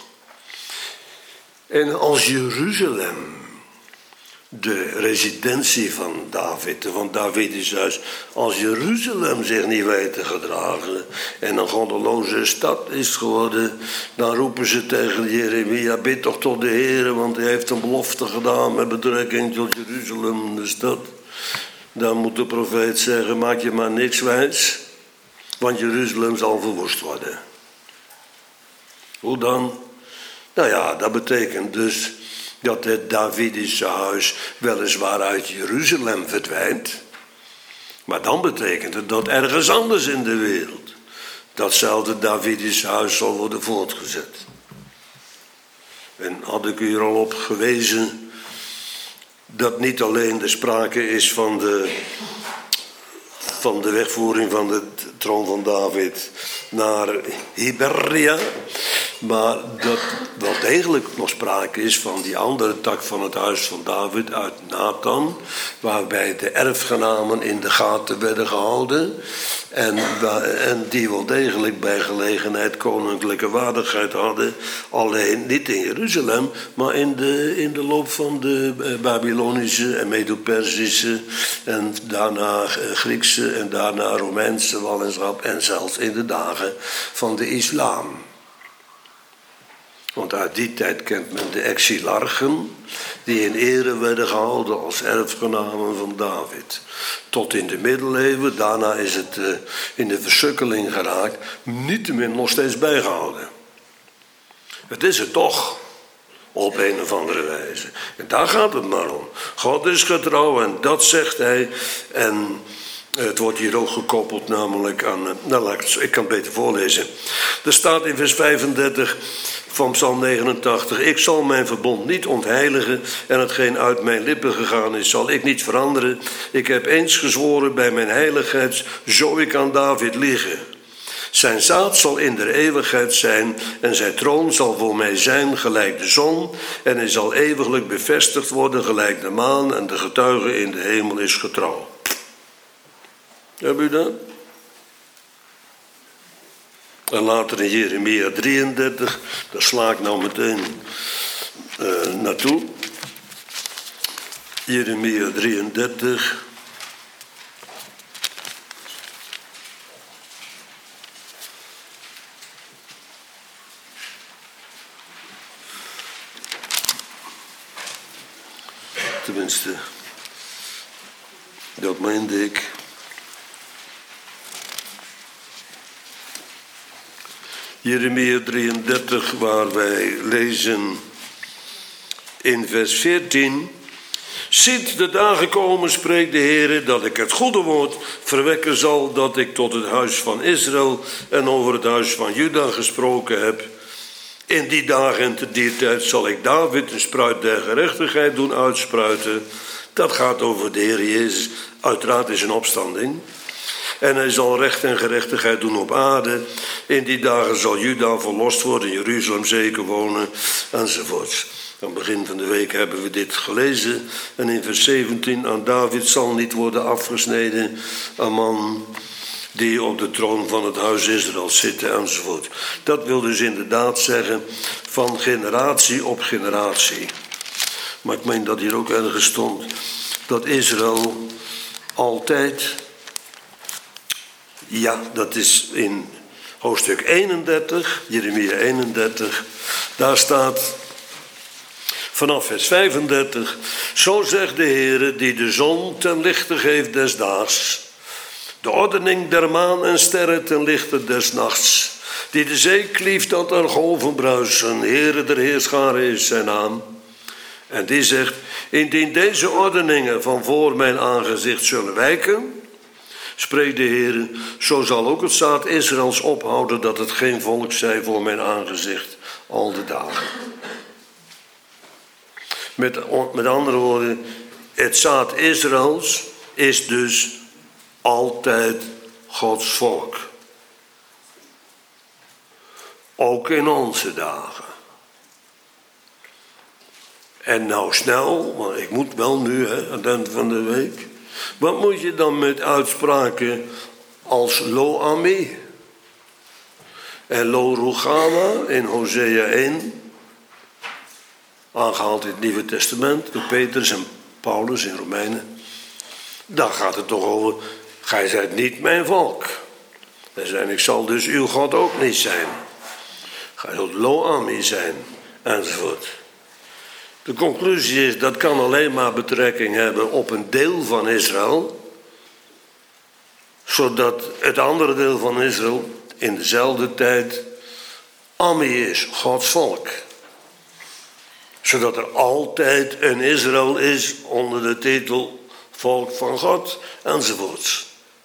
En als Jeruzalem, de residentie van David, van Davidisch huis, als Jeruzalem zich niet weet te gedragen en een goddeloze stad is geworden, dan roepen ze tegen Jeremia: bid toch tot de Heer, want hij heeft een belofte gedaan met betrekking tot Jeruzalem, de stad. Dan moet de profeet zeggen: maak je maar niks wijs, want Jeruzalem zal verwoest worden. Hoe dan? Nou ja, dat betekent dus dat het Davidische huis weliswaar uit Jeruzalem verdwijnt. Maar dan betekent het dat ergens anders in de wereld datzelfde Davidische huis zal worden voortgezet. En had ik u er al op gewezen dat niet alleen de sprake is van de wegvoering van de troon van David naar Hiberia, maar dat wel degelijk nog sprake is van die andere tak van het huis van David uit Nathan, waarbij de erfgenamen in de gaten werden gehouden en die wel degelijk bij gelegenheid koninklijke waardigheid hadden, alleen niet in Jeruzalem, maar in de loop van de Babylonische en Medo-Persische en daarna Griekse en daarna Romeinse ballingschap en zelfs in de dagen van de islam. Want uit die tijd kent men de exilarchen, die in ere werden gehouden als erfgenamen van David. Tot in de middeleeuwen, daarna is het in de versukkeling geraakt, niettemin nog steeds bijgehouden. Het is het toch, op een of andere wijze. En daar gaat het maar om. God is getrouw en dat zegt hij. En het wordt hier ook gekoppeld namelijk aan... ik kan het beter voorlezen. Er staat in vers 35 van Psalm 89... ik zal mijn verbond niet ontheiligen en hetgeen uit mijn lippen gegaan is, zal ik niet veranderen. Ik heb eens gezworen bij mijn heiligheid, zo ik aan David liegen. Zijn zaad zal in der eeuwigheid zijn en zijn troon zal voor mij zijn gelijk de zon. En hij zal eeuwiglijk bevestigd worden gelijk de maan en de getuige in de hemel is getrouw. Heb u dat? En later in Jeremia 33, daar sla ik nou meteen naartoe. Jeremia 33. Tenminste, dat meende ik. Jeremia 33, waar wij lezen in vers 14... Ziet de dagen komen, spreekt de Heer, dat ik het goede woord verwekken zal, dat ik tot het huis van Israël en over het huis van Juda gesproken heb. In die dagen en te die tijd zal ik David een spruit der gerechtigheid doen uitspruiten. Dat gaat over de Heer Jezus, uiteraard is een opstanding. En hij zal recht en gerechtigheid doen op aarde. In die dagen zal Juda verlost worden, Jeruzalem zeker wonen, enzovoorts. Aan het begin van de week hebben we dit gelezen. En in vers 17, aan David zal niet worden afgesneden een man die op de troon van het huis Israël zit, enzovoort. Dat wil dus inderdaad zeggen van generatie op generatie. Maar ik meen dat hier ook ergens stond dat Israël altijd, ja, dat is in hoofdstuk 31, Jeremia 31, daar staat vanaf vers 35, zo zegt de Heere die de zon ten lichte geeft des daags, de ordening der maan en sterren ten lichte des nachts, die de zee klieft dat er golven bruisen, Heere der Heerscharen is zijn naam. En die zegt, indien deze ordeningen van voor mijn aangezicht zullen wijken, spreekt de Heer, zo zal ook het zaad Israëls ophouden dat het geen volk zij voor mijn aangezicht al de dagen. Met andere woorden, het zaad Israëls is dus altijd Gods volk. Ook in onze dagen. En nou snel, want ik moet wel nu, aan het eind van de week. Wat moet je dan met uitspraken als Lo Ami en Lo Ruchama in Hosea 1, aangehaald in het Nieuwe Testament door Petrus en Paulus in Romeinen. Dan gaat het toch over, gij zijt niet mijn volk. Hij zei, ik zal dus uw God ook niet zijn. Gij zult Lo Ami zijn, enzovoort. De conclusie is, dat kan alleen maar betrekking hebben op een deel van Israël, zodat het andere deel van Israël in dezelfde tijd Ami is, Gods volk. Zodat er altijd een Israël is onder de titel volk van God, enzovoorts.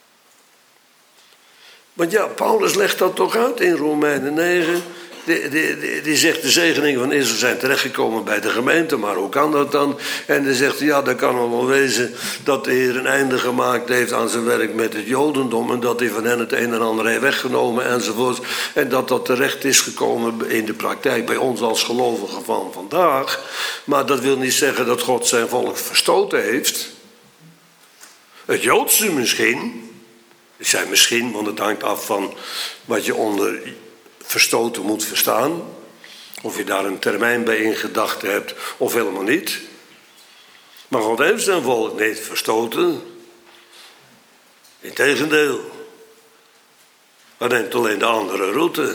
Want ja, Paulus legt dat toch uit in Romeinen 9... Die zegt, de zegeningen van Israël zijn terechtgekomen bij de gemeente, maar hoe kan dat dan? En die zegt, ja, dat kan wel wezen dat de Heer een einde gemaakt heeft aan zijn werk met het Jodendom en dat hij van hen het een en ander heeft weggenomen enzovoort. En dat dat terecht is gekomen in de praktijk bij ons als gelovigen van vandaag. Maar dat wil niet zeggen dat God zijn volk verstoten heeft. Het Joodse misschien, ik zei misschien, want het hangt af van wat je onder verstoten moet verstaan. Of je daar een termijn bij in gedachten hebt of helemaal niet. Maar God heeft zijn volk niet verstoten. Integendeel. Hij neemt alleen de andere route.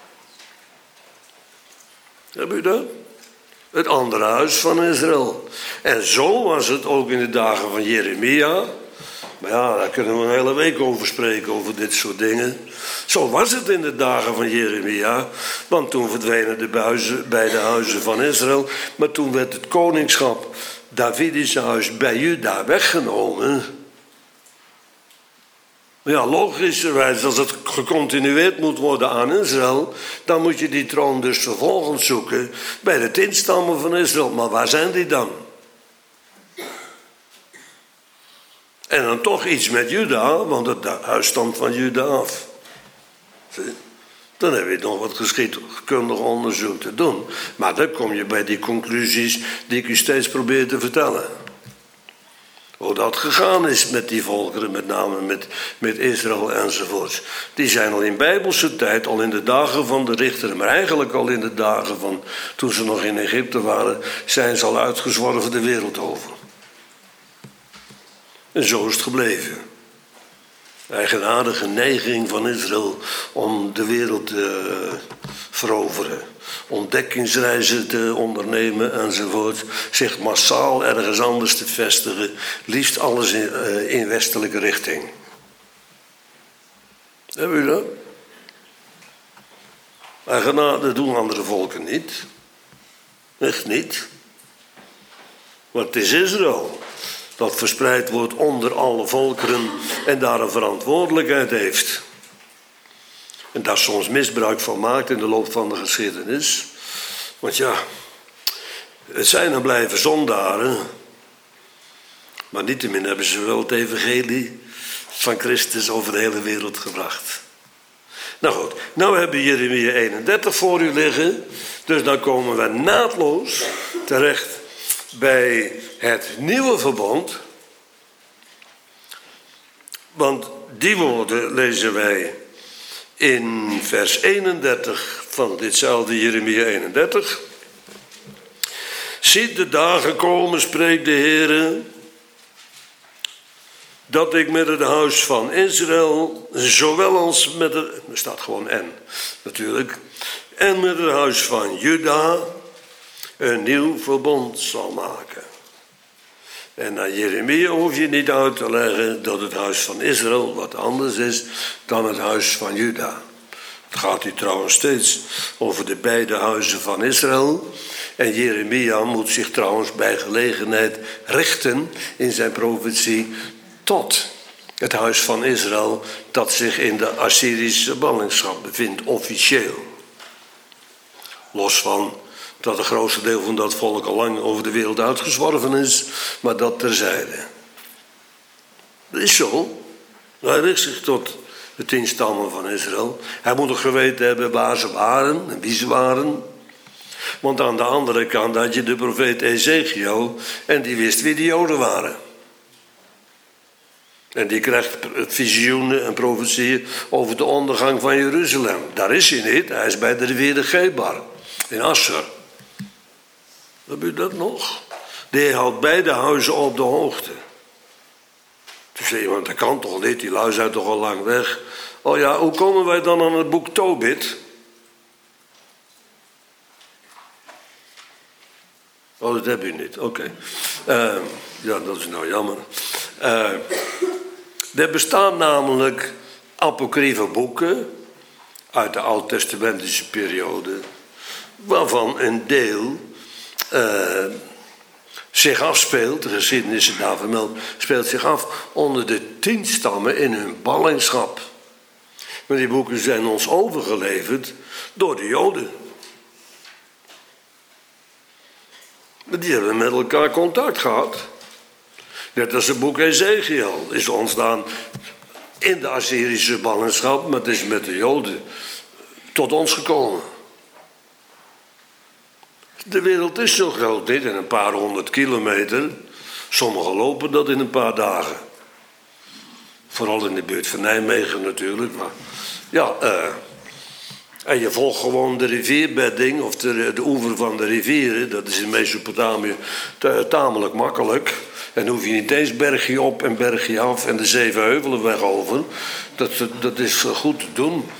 Heb u dat? Het andere huis van Israël. En zo was het ook in de dagen van Jeremia. Maar ja, daar kunnen we een hele week over spreken, over dit soort dingen. Zo was het in de dagen van Jeremia. Want toen verdwenen de beide huizen van Israël. Maar toen werd het koningschap, Davidische huis, bij Juda weggenomen. Maar ja, logischerwijs, als het gecontinueerd moet worden aan Israël, dan moet je die troon dus vervolgens zoeken bij de 10 stammen van Israël. Maar waar zijn die dan? En dan toch iets met Juda, want het huis stamt van Juda af. Zie? Dan heb je nog wat geschiedkundig onderzoek te doen. Maar dan kom je bij die conclusies die ik u steeds probeer te vertellen. Hoe dat gegaan is met die volkeren, met name met Israël enzovoorts. Die zijn al in bijbelse tijd, al in de dagen van de richteren, maar eigenlijk al in de dagen van toen ze nog in Egypte waren, zijn ze al uitgezworven de wereld over. En zo is het gebleven. Eigenaardige neiging van Israël om de wereld te veroveren. Ontdekkingsreizen te ondernemen enzovoort. Zich massaal ergens anders te vestigen. Liefst alles in westelijke richting. Hebben u dat? Eigenaardig doen andere volken niet. Echt niet. Want het is Israël dat verspreid wordt onder alle volkeren en daar een verantwoordelijkheid heeft. En daar soms misbruik van maakt in de loop van de geschiedenis. Want ja, het zijn en blijven zondaren. Maar niettemin hebben ze wel het evangelie van Christus over de hele wereld gebracht. Nou goed, nou hebben we Jeremia 31 voor u liggen. Dus dan komen we naadloos terecht bij het nieuwe verbond. Want die woorden lezen wij in vers 31 van ditzelfde Jeremia 31. Ziet de dagen komen, spreekt de Heere, dat ik met het huis van Israël, zowel als met het, er staat gewoon en natuurlijk, en met het huis van Juda een nieuw verbond zal maken. En aan Jeremia hoef je niet uit te leggen dat het huis van Israël wat anders is dan het huis van Juda. Het gaat hier trouwens steeds over de beide huizen van Israël. En Jeremia moet zich trouwens bij gelegenheid richten in zijn profetie tot het huis van Israël dat zich in de Assyrische ballingschap bevindt, officieel. Los van dat het grootste deel van dat volk al lang over de wereld uitgezworven is, maar dat terzijde. Dat is zo. Hij richt zich tot de 10 stammen van Israël. Hij moet nog geweten hebben waar ze waren en wie ze waren. Want aan de andere kant had je de profeet Ezekiel en die wist wie de Joden waren. En die krijgt visioenen en profetieën over de ondergang van Jeruzalem. Daar is hij niet, hij is bij de rivier de Gebar in Asser. Heb je dat nog? Die houdt beide huizen op de hoogte. Toen zei je, want dat kan toch niet, die lui zijn toch al lang weg. Oh ja, hoe komen wij dan aan het boek Tobit? Oh, dat heb je niet, oké. Ja, dat is nou jammer. Er bestaan namelijk apocryfe boeken uit de oud-testamentische periode, waarvan een deel zich afspeelt, de geschiedenis daar vermeld, speelt zich af onder de 10 stammen in hun ballingschap. Maar die boeken zijn ons overgeleverd door de Joden. Die hebben met elkaar contact gehad. Net als het boek Ezekiel is ontstaan in de Assyrische ballingschap, maar het is met de Joden tot ons gekomen. De wereld is zo groot niet, in een paar 100 kilometer. Sommigen lopen dat in een paar dagen. Vooral in de buurt van Nijmegen natuurlijk. Maar ja, en je volgt gewoon de rivierbedding of de oever van de rivieren. Dat is in Mesopotamië tamelijk makkelijk. En hoef je niet eens bergje op en bergje af en de 7 heuvelen weg over. Dat is goed te doen.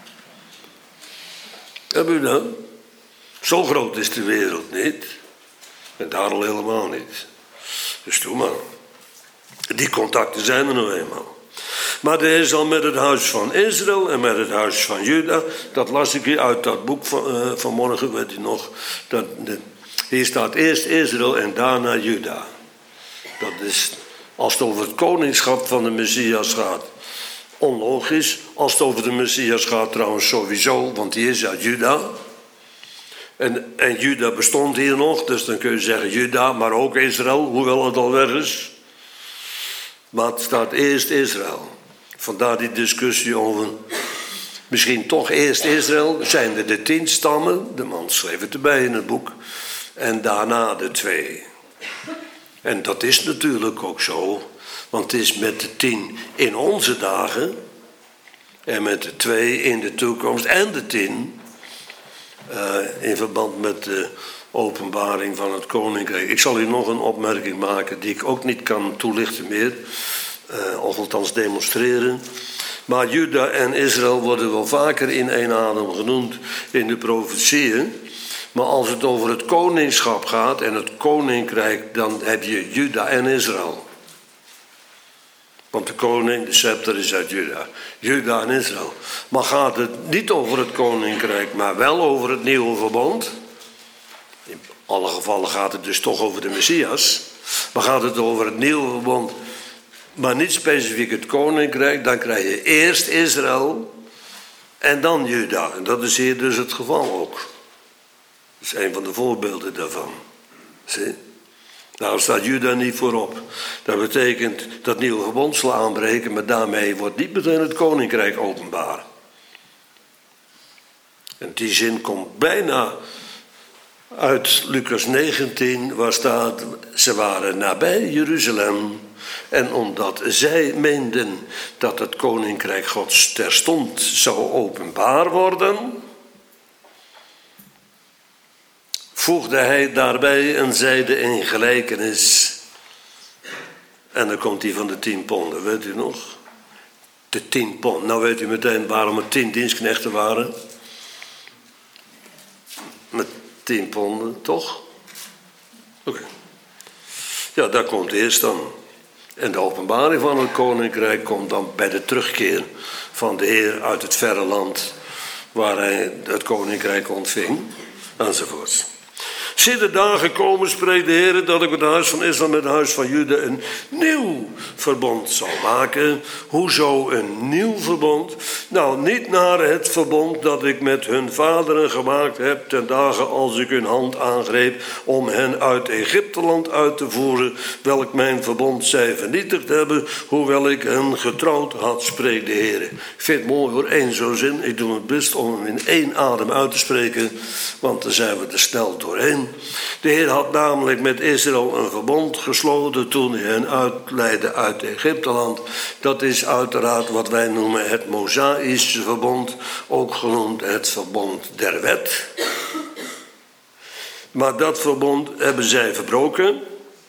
Heb u dat? Zo groot is de wereld niet. En daar al helemaal niet. Dus doe maar. Die contacten zijn er nou eenmaal. Maar de Heer zal met het huis van Israël en met het huis van Juda. Dat las ik hier uit dat boek van morgen, weet u nog. Hier staat eerst Israël en daarna Juda. Dat is, als het over het koningschap van de Messias gaat, onlogisch. Als het over de Messias gaat trouwens sowieso, want die is uit Juda. En Juda bestond hier nog, dus dan kun je zeggen Juda, maar ook Israël, hoewel het al weg is. Maar het staat eerst Israël. Vandaar die discussie over misschien toch eerst Israël. Zijn er de 10 stammen, de man schreef het erbij in het boek, en daarna de 2. En dat is natuurlijk ook zo, want het is met de 10 in onze dagen en met de 2 in de toekomst en de 10 in verband met de openbaring van het koninkrijk. Ik zal u nog een opmerking maken die ik ook niet kan toelichten meer, of althans demonstreren. Maar Juda en Israël worden wel vaker in één adem genoemd in de profetieën. Maar als het over het koningschap gaat en het koninkrijk, dan heb je Juda en Israël. Want de koning, de scepter is uit Juda. Juda en Israël. Maar gaat het niet over het koninkrijk, maar wel over het nieuwe verbond. alle gevallen gaat het dus toch over de Messias. Maar gaat het over het nieuwe verbond, maar niet specifiek het koninkrijk, dan krijg je eerst Israël en dan Juda. En dat is hier dus het geval ook. Dat is een van de voorbeelden daarvan. Zie? Nou staat Juda niet voorop. Dat betekent dat nieuwe verbond zal aanbreken, maar daarmee wordt niet meteen het koninkrijk openbaar. En die zin komt bijna uit Lucas 19, waar staat: ze waren nabij Jeruzalem. En omdat zij meenden dat het koninkrijk Gods terstond zou openbaar worden, voegde hij daarbij en zeide in gelijkenis. En dan komt die van de 10 ponden, weet u nog? De 10 pond. Nou weet u meteen waarom er 10 dienstknechten waren. Met 10 ponden, toch? Oké. Ja, dat komt eerst dan. En de openbaring van het koninkrijk komt dan bij de terugkeer van de Heer uit het verre land waar hij het koninkrijk ontving, enzovoorts. Zie de dagen komen, spreekt de Heer, dat ik met het huis van Israël, met het huis van Juda een nieuw verbond zal maken. Hoezo een nieuw verbond? Nou, niet naar het verbond dat ik met hun vaderen gemaakt heb ten dagen als ik hun hand aangreep om hen uit Egypteland uit te voeren, welk mijn verbond zij vernietigd hebben, hoewel ik hen getrouwd had, spreekt de Heer. Ik vind het mooi hoor, één zo'n zin. Ik doe het best om hem in één adem uit te spreken, want dan zijn we er snel doorheen. De Heer had namelijk met Israël een verbond gesloten toen hij hen uitleidde uit Egypteland. Dat is uiteraard wat wij noemen het Mosaïsche verbond, ook genoemd het verbond der wet. Maar dat verbond hebben zij verbroken.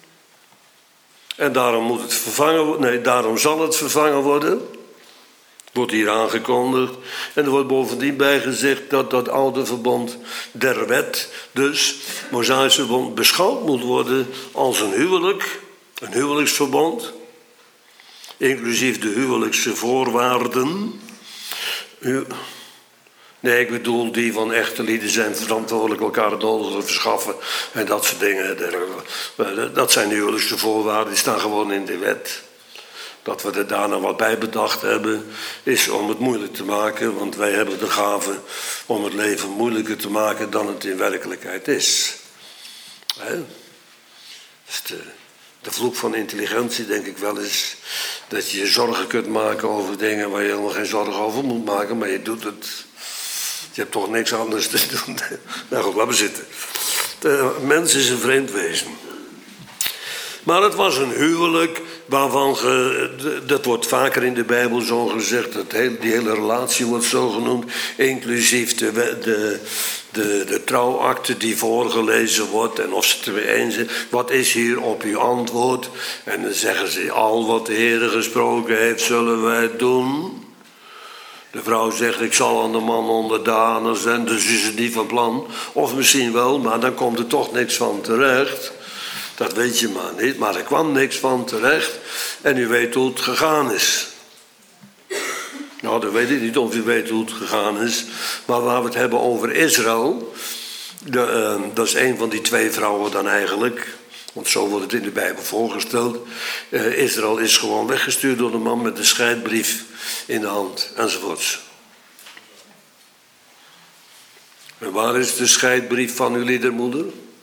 En daarom moet het vervangen worden. Nee, daarom zal het vervangen worden. Wordt hier aangekondigd. En er wordt bovendien bijgezegd dat dat oude verbond der wet, dus Mosaïsche verbond, beschouwd moet worden als een huwelijk, een huwelijksverbond, inclusief de huwelijkse voorwaarden. Nee, ik bedoel die van echte lieden zijn verantwoordelijk elkaar het nodige verschaffen en dat soort dingen. Dat zijn de huwelijkse voorwaarden, die staan gewoon in de wet. Dat we er daarna wat bij bedacht hebben, is om het moeilijk te maken. Want wij hebben de gave om het leven moeilijker te maken dan het in werkelijkheid is. Dus de vloek van intelligentie, denk ik wel eens, dat je je zorgen kunt maken over dingen waar je helemaal geen zorgen over moet maken. Maar je doet het. Je hebt toch niks anders te doen. Nou goed, laten we zitten. De mens is een vreemd wezen. Maar het was een huwelijk waarvan, dat wordt vaker in de Bijbel zo gezegd, die hele relatie wordt zo genoemd, inclusief de trouwakte die voorgelezen wordt en of ze het ermee eens zijn. Wat is hier op uw antwoord? En dan zeggen ze, al wat de Heer gesproken heeft, zullen wij doen. De vrouw zegt, ik zal aan de man onderdanig zijn, dus is het niet van plan. Of misschien wel, maar dan komt er toch niks van terecht. Dat weet je maar niet, maar er kwam niks van terecht. En u weet hoe het gegaan is. Nou, dan weet ik niet of u weet hoe het gegaan is. Maar waar we het hebben over Israël, dat is een van die 2 vrouwen dan eigenlijk. Want zo wordt het in de Bijbel voorgesteld. Israël is gewoon weggestuurd door de man met de scheidbrief in de hand, enzovoorts. En waar is de scheidbrief van uw liedermoeder?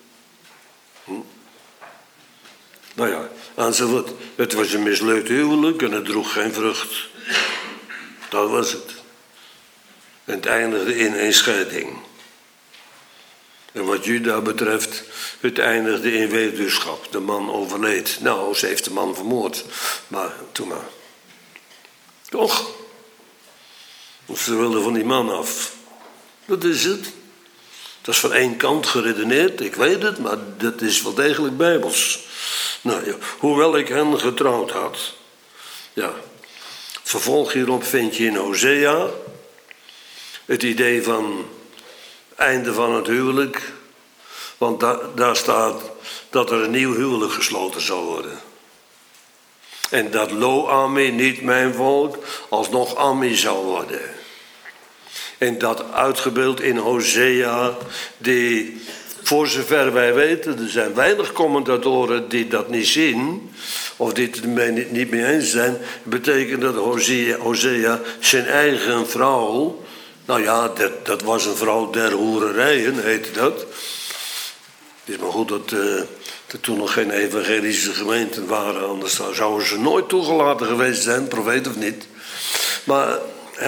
Nou ja, enzovoort. Het was een mislukt huwelijk en het droeg geen vrucht. Dat was het. En het eindigde in een scheiding. En wat Juda betreft, het eindigde in weduwschap. De man overleed. Nou, ze heeft de man vermoord. Maar, toen maar. Toch? Want ze wilden van die man af. Dat is het. Dat is van één kant geredeneerd, ik weet het, maar dat is wel degelijk bijbels. Nou ja, hoewel ik hen getrouwd had. Ja. Het vervolg hierop vind je in Hosea. Het idee van einde van het huwelijk. Want daar staat dat er een nieuw huwelijk gesloten zal worden. En dat Lo-Ami, niet mijn volk, alsnog Ami zou worden. En dat uitgebeeld in Hosea, die voor zover wij weten, er zijn weinig commentatoren die dat niet zien, of die het er niet mee eens zijn, betekent dat Hosea zijn eigen vrouw, nou ja, dat was een vrouw der hoererijen, heette dat. Het is maar goed dat er toen nog geen evangelische gemeenten waren, anders zouden ze nooit toegelaten geweest zijn, profeet of niet. Maar,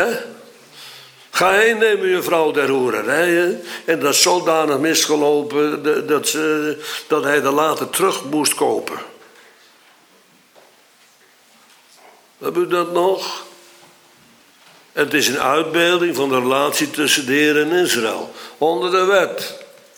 ga heen, neem je vrouw der hoererijen. En dat is zodanig misgelopen dat hij er later terug moest kopen. Hebben u dat nog? Het is een uitbeelding van de relatie tussen de Heer en Israël. Onder de wet.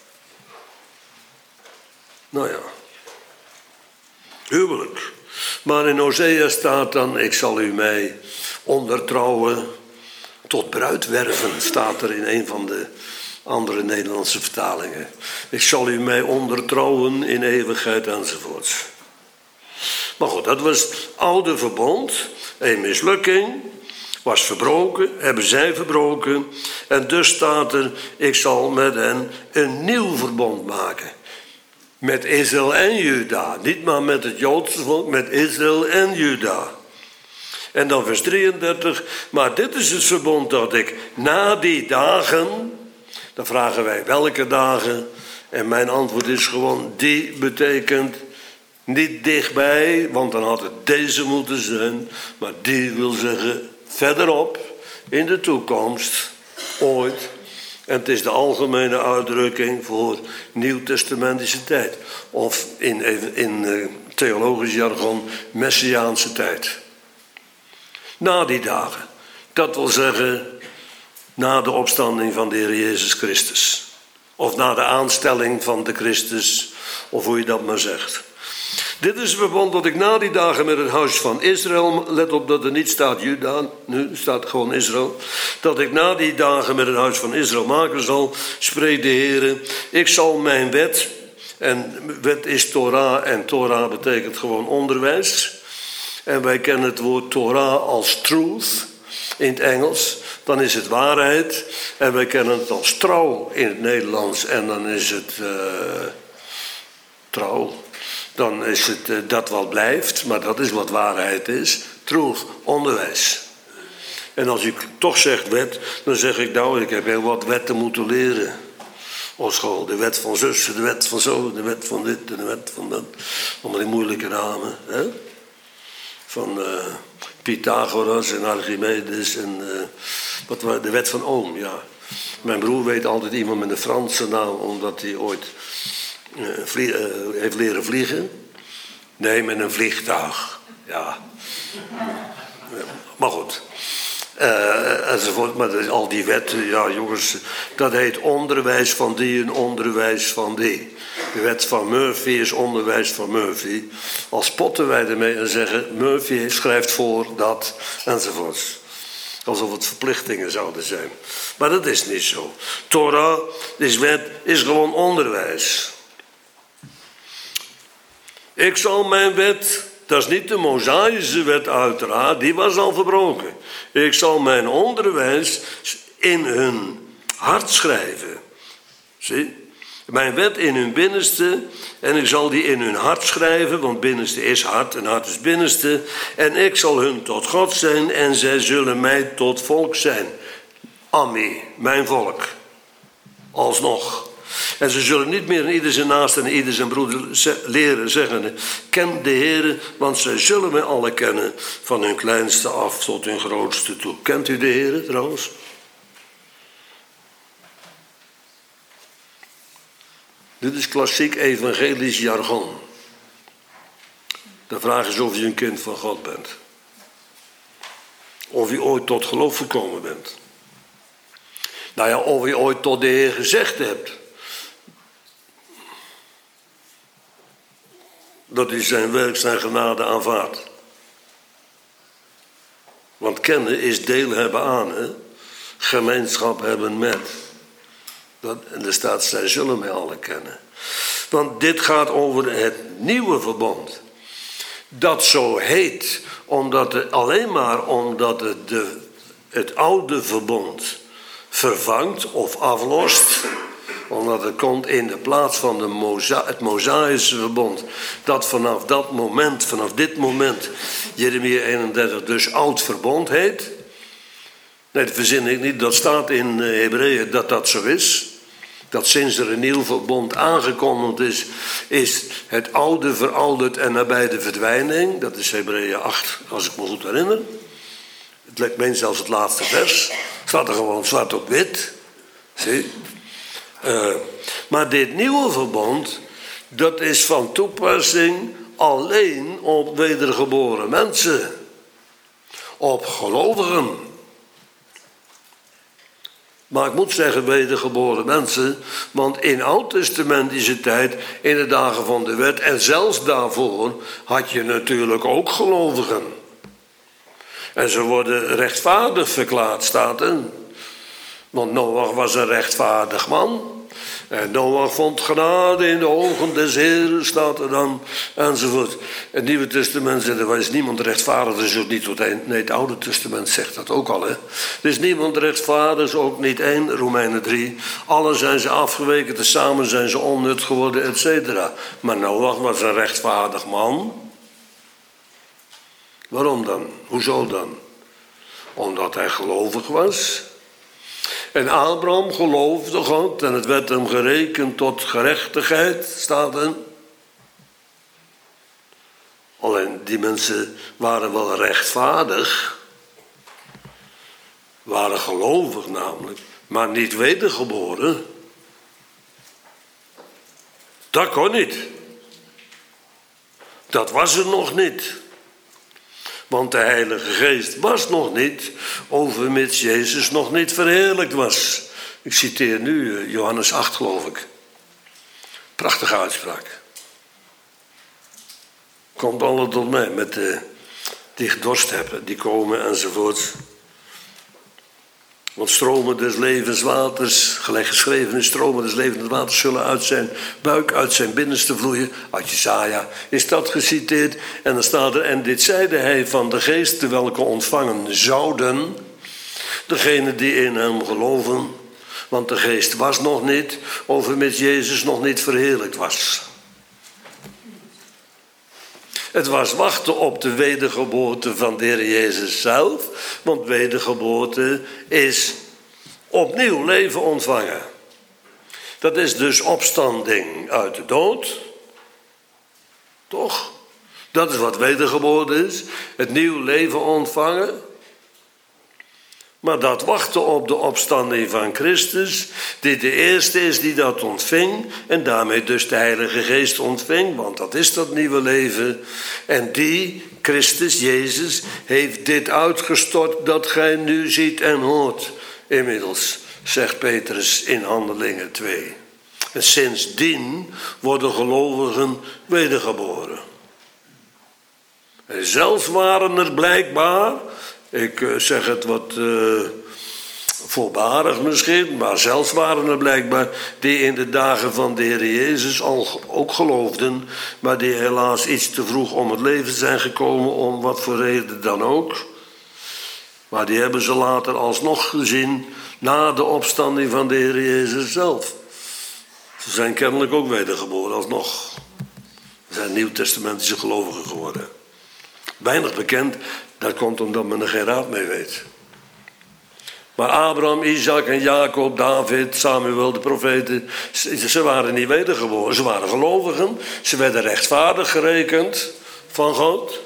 Nou ja. Huwelijk. Maar in Hosea staat dan, ik zal u mij ondertrouwen tot bruid werven, staat er in een van de andere Nederlandse vertalingen. Ik zal u mij ondertrouwen in eeuwigheid enzovoorts. Maar goed, dat was het oude verbond. Een mislukking was verbroken, hebben zij verbroken. En dus staat er, ik zal met hen een nieuw verbond maken. Met Israël en Juda. Niet maar met het Joodse volk, met Israël en Juda. En dan vers 33. Maar dit is het verbond dat ik na die dagen. Dan vragen wij welke dagen. En mijn antwoord is gewoon, die betekent niet dichtbij. Want dan had het deze moeten zijn. Maar die wil zeggen verderop. In de toekomst. Ooit. En het is de algemene uitdrukking voor nieuwtestamentische tijd. Of in theologisch jargon messiaanse tijd. Na die dagen. Dat wil zeggen na de opstanding van de Heer Jezus Christus. Of na de aanstelling van de Christus. Of hoe je dat maar zegt. Dit is het verbond dat ik na die dagen met het huis van Israël, let op dat er niet staat Juda, nu staat gewoon Israël, dat ik na die dagen met het huis van Israël maken zal, spreekt de Heer, ik zal mijn wet, en wet is Torah en Torah betekent gewoon onderwijs, en wij kennen het woord Torah als truth in het Engels, dan is het waarheid, en wij kennen het als trouw in het Nederlands, en dan is het trouw. Dan is het dat wat blijft, maar dat is wat waarheid is. Truth, onderwijs. En als u toch zegt wet, dan zeg ik nou, ik heb heel wat wetten moeten leren. Op school, de wet van zus, de wet van zo, de wet van dit en de wet van dat. Allemaal die moeilijke namen. Hè? Van Pythagoras en Archimedes en de wet van Ohm, ja. Mijn broer weet altijd iemand met een Franse naam, omdat hij ooit heeft leren vliegen. Nee, met een vliegtuig. Ja. Maar goed. Enzovoort. Maar al die wetten, ja jongens, dat heet onderwijs van die en onderwijs van die. De wet van Murphy is onderwijs van Murphy. Al spotten wij ermee en zeggen, Murphy schrijft voor dat, enzovoorts. Alsof het verplichtingen zouden zijn. Maar dat is niet zo. Torah, is wet, is gewoon onderwijs. Ik zal mijn wet, dat is niet de Mosaïsche wet uiteraard, die was al verbroken. Ik zal mijn onderwijs in hun hart schrijven. Zie? Mijn wet in hun binnenste en ik zal die in hun hart schrijven, want binnenste is hart en hart is binnenste. En ik zal hun tot God zijn en zij zullen mij tot volk zijn. Ammi, mijn volk. Alsnog. En ze zullen niet meer in ieder zijn naast en ieder zijn broeder leren zeggen, ken de Heer, want zij zullen mij alle kennen, van hun kleinste af tot hun grootste toe. Kent u de Heer trouwens? Dit is klassiek evangelisch jargon. De vraag is of je een kind van God bent. Of je ooit tot geloof gekomen bent. Nou ja, of je ooit tot de Heer gezegd hebt dat hij zijn werk, zijn genade aanvaardt. Want kennen is deel hebben aan, hè? Gemeenschap hebben met. En er staat, zij zullen mij alle kennen. Want dit gaat over het nieuwe verbond. Dat zo heet, alleen maar omdat het oude verbond vervangt of aflost. Omdat het komt in de plaats van het Mosaïsche verbond. Dat vanaf dit moment, Jeremia 31 dus oud verbond heet. Nee, dat verzin ik niet. Dat staat in Hebreeën dat dat zo is. Dat sinds er een nieuw verbond aangekondigd is het oude verouderd en nabij de verdwijning. Dat is Hebreeën 8, als ik me goed herinner. Het lijkt mij zelfs het laatste vers. Staat er gewoon zwart op wit. Zie? Maar dit nieuwe verbond, dat is van toepassing alleen op wedergeboren mensen. Op gelovigen. Maar ik moet zeggen wedergeboren mensen, want in oud-testamentische tijd, in de dagen van de wet en zelfs daarvoor, had je natuurlijk ook gelovigen. En ze worden rechtvaardig verklaard, staat er. Want Noach was een rechtvaardig man. En Noach vond genade in de ogen des Heeren, staat er dan, enzovoort. Het Nieuwe Testament zegt, er is niemand rechtvaardig, dus ook niet tot één. Nee, het Oude Testament zegt dat ook al, hè. Er is niemand rechtvaardig, ook niet één, Romeinen 3. Allen zijn ze afgeweken, tezamen zijn ze onnut geworden, et cetera. Maar Noach was een rechtvaardig man. Waarom dan? Hoezo dan? Omdat hij gelovig was. En Abraham geloofde God en het werd hem gerekend tot gerechtigheid, staat er. Alleen die mensen waren wel rechtvaardig, waren gelovig namelijk, maar niet wedergeboren. Dat kon niet. Dat was er nog niet. Want de Heilige Geest was nog niet, overmits Jezus nog niet verheerlijkt was. Ik citeer nu Johannes 8, geloof ik. Prachtige uitspraak. Komt alle tot mij met die gedorst hebben, die komen enzovoort. Want stromen des levenswaters, gelijk geschreven is, stromen des levenswaters zullen uit zijn buik, uit zijn binnenste vloeien. Uit Jesaja is dat geciteerd. En dan staat er, en dit zeide hij van de geesten welke ontvangen zouden, degene die in hem geloven. Want de geest was nog niet, overmits Jezus nog niet verheerlijkt was. Het was wachten op de wedergeboorte van de Heer Jezus zelf. Want wedergeboorte is opnieuw leven ontvangen. Dat is dus opstanding uit de dood. Toch? Dat is wat wedergeboorte is. Het nieuw leven ontvangen. Maar dat wachten op de opstanding van Christus, die de eerste is die dat ontving en daarmee dus de Heilige Geest ontving, want dat is dat nieuwe leven. En die, Christus, Jezus, heeft dit uitgestort dat gij nu ziet en hoort. Inmiddels, zegt Petrus in Handelingen 2. En sindsdien worden gelovigen wedergeboren. En zelfs waren er blijkbaar, ik zeg het wat voorbarig misschien, maar zelfs waren er blijkbaar die in de dagen van de Heer Jezus ook geloofden, maar die helaas iets te vroeg om het leven zijn gekomen, om wat voor reden dan ook. Maar die hebben ze later alsnog gezien na de opstanding van de Heer Jezus zelf. Ze zijn kennelijk ook wedergeboren alsnog. Ze zijn nieuwtestamentische gelovigen geworden. Weinig bekend, dat komt omdat men er geen raad mee weet. Maar Abraham, Isaac en Jacob, David, Samuel, de profeten, ze waren niet wedergeboren. Ze waren gelovigen, ze werden rechtvaardig gerekend van God.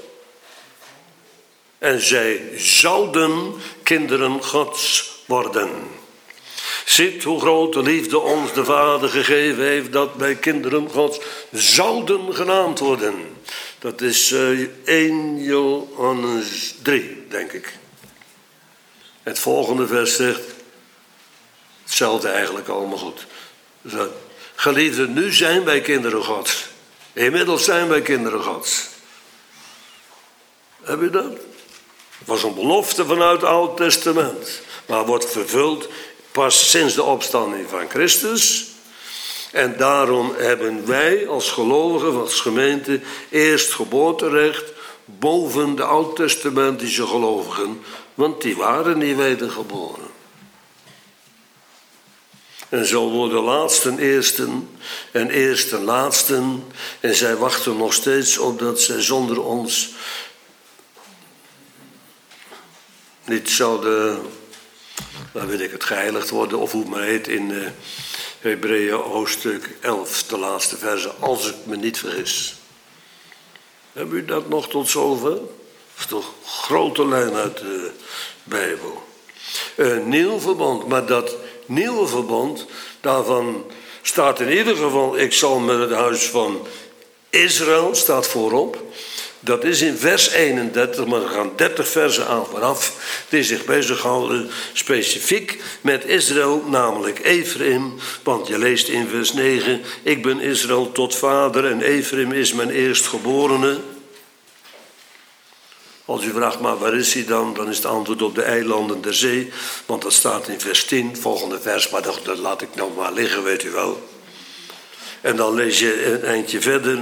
En zij zouden kinderen Gods worden. Ziet hoe grote liefde ons de Vader gegeven heeft, dat wij kinderen Gods zouden genaamd worden. Dat is 1 Johannes 3, denk ik. Het volgende vers zegt hetzelfde eigenlijk allemaal goed. Geliefden, nu zijn wij kinderen Gods. Inmiddels zijn wij kinderen Gods. Heb je dat? Het was een belofte vanuit het Oude Testament. Maar wordt vervuld pas sinds de opstanding van Christus. En daarom hebben wij als gelovigen, als gemeente, eerst geboorterecht boven de oud-testamentische gelovigen. Want die waren niet wedergeboren. En zo worden laatsten eersten en eersten laatsten. En zij wachten nog steeds op dat zij zonder ons niet zouden, geheiligd worden. Of hoe het maar heet in Hebreeën hoofdstuk 11, de laatste verse. Als ik me niet vergis. Hebben u dat nog tot zover? Dat is toch een grote lijn uit de Bijbel. Een nieuw verbond, maar dat nieuwe verbond, daarvan staat in ieder geval, ik zal met het huis van Israël, staat voorop. Dat is in vers 31, maar er gaan 30 versen aan vooraf, die zich bezighouden specifiek met Israël, namelijk Ephraim. Want je leest in vers 9, ik ben Israël tot vader en Ephraim is mijn eerstgeborene. Als u vraagt, maar waar is hij dan? Dan is het antwoord op de eilanden der zee. Want dat staat in vers 10, volgende vers. Maar dat laat ik nou maar liggen, weet u wel. En dan lees je een eindje verder.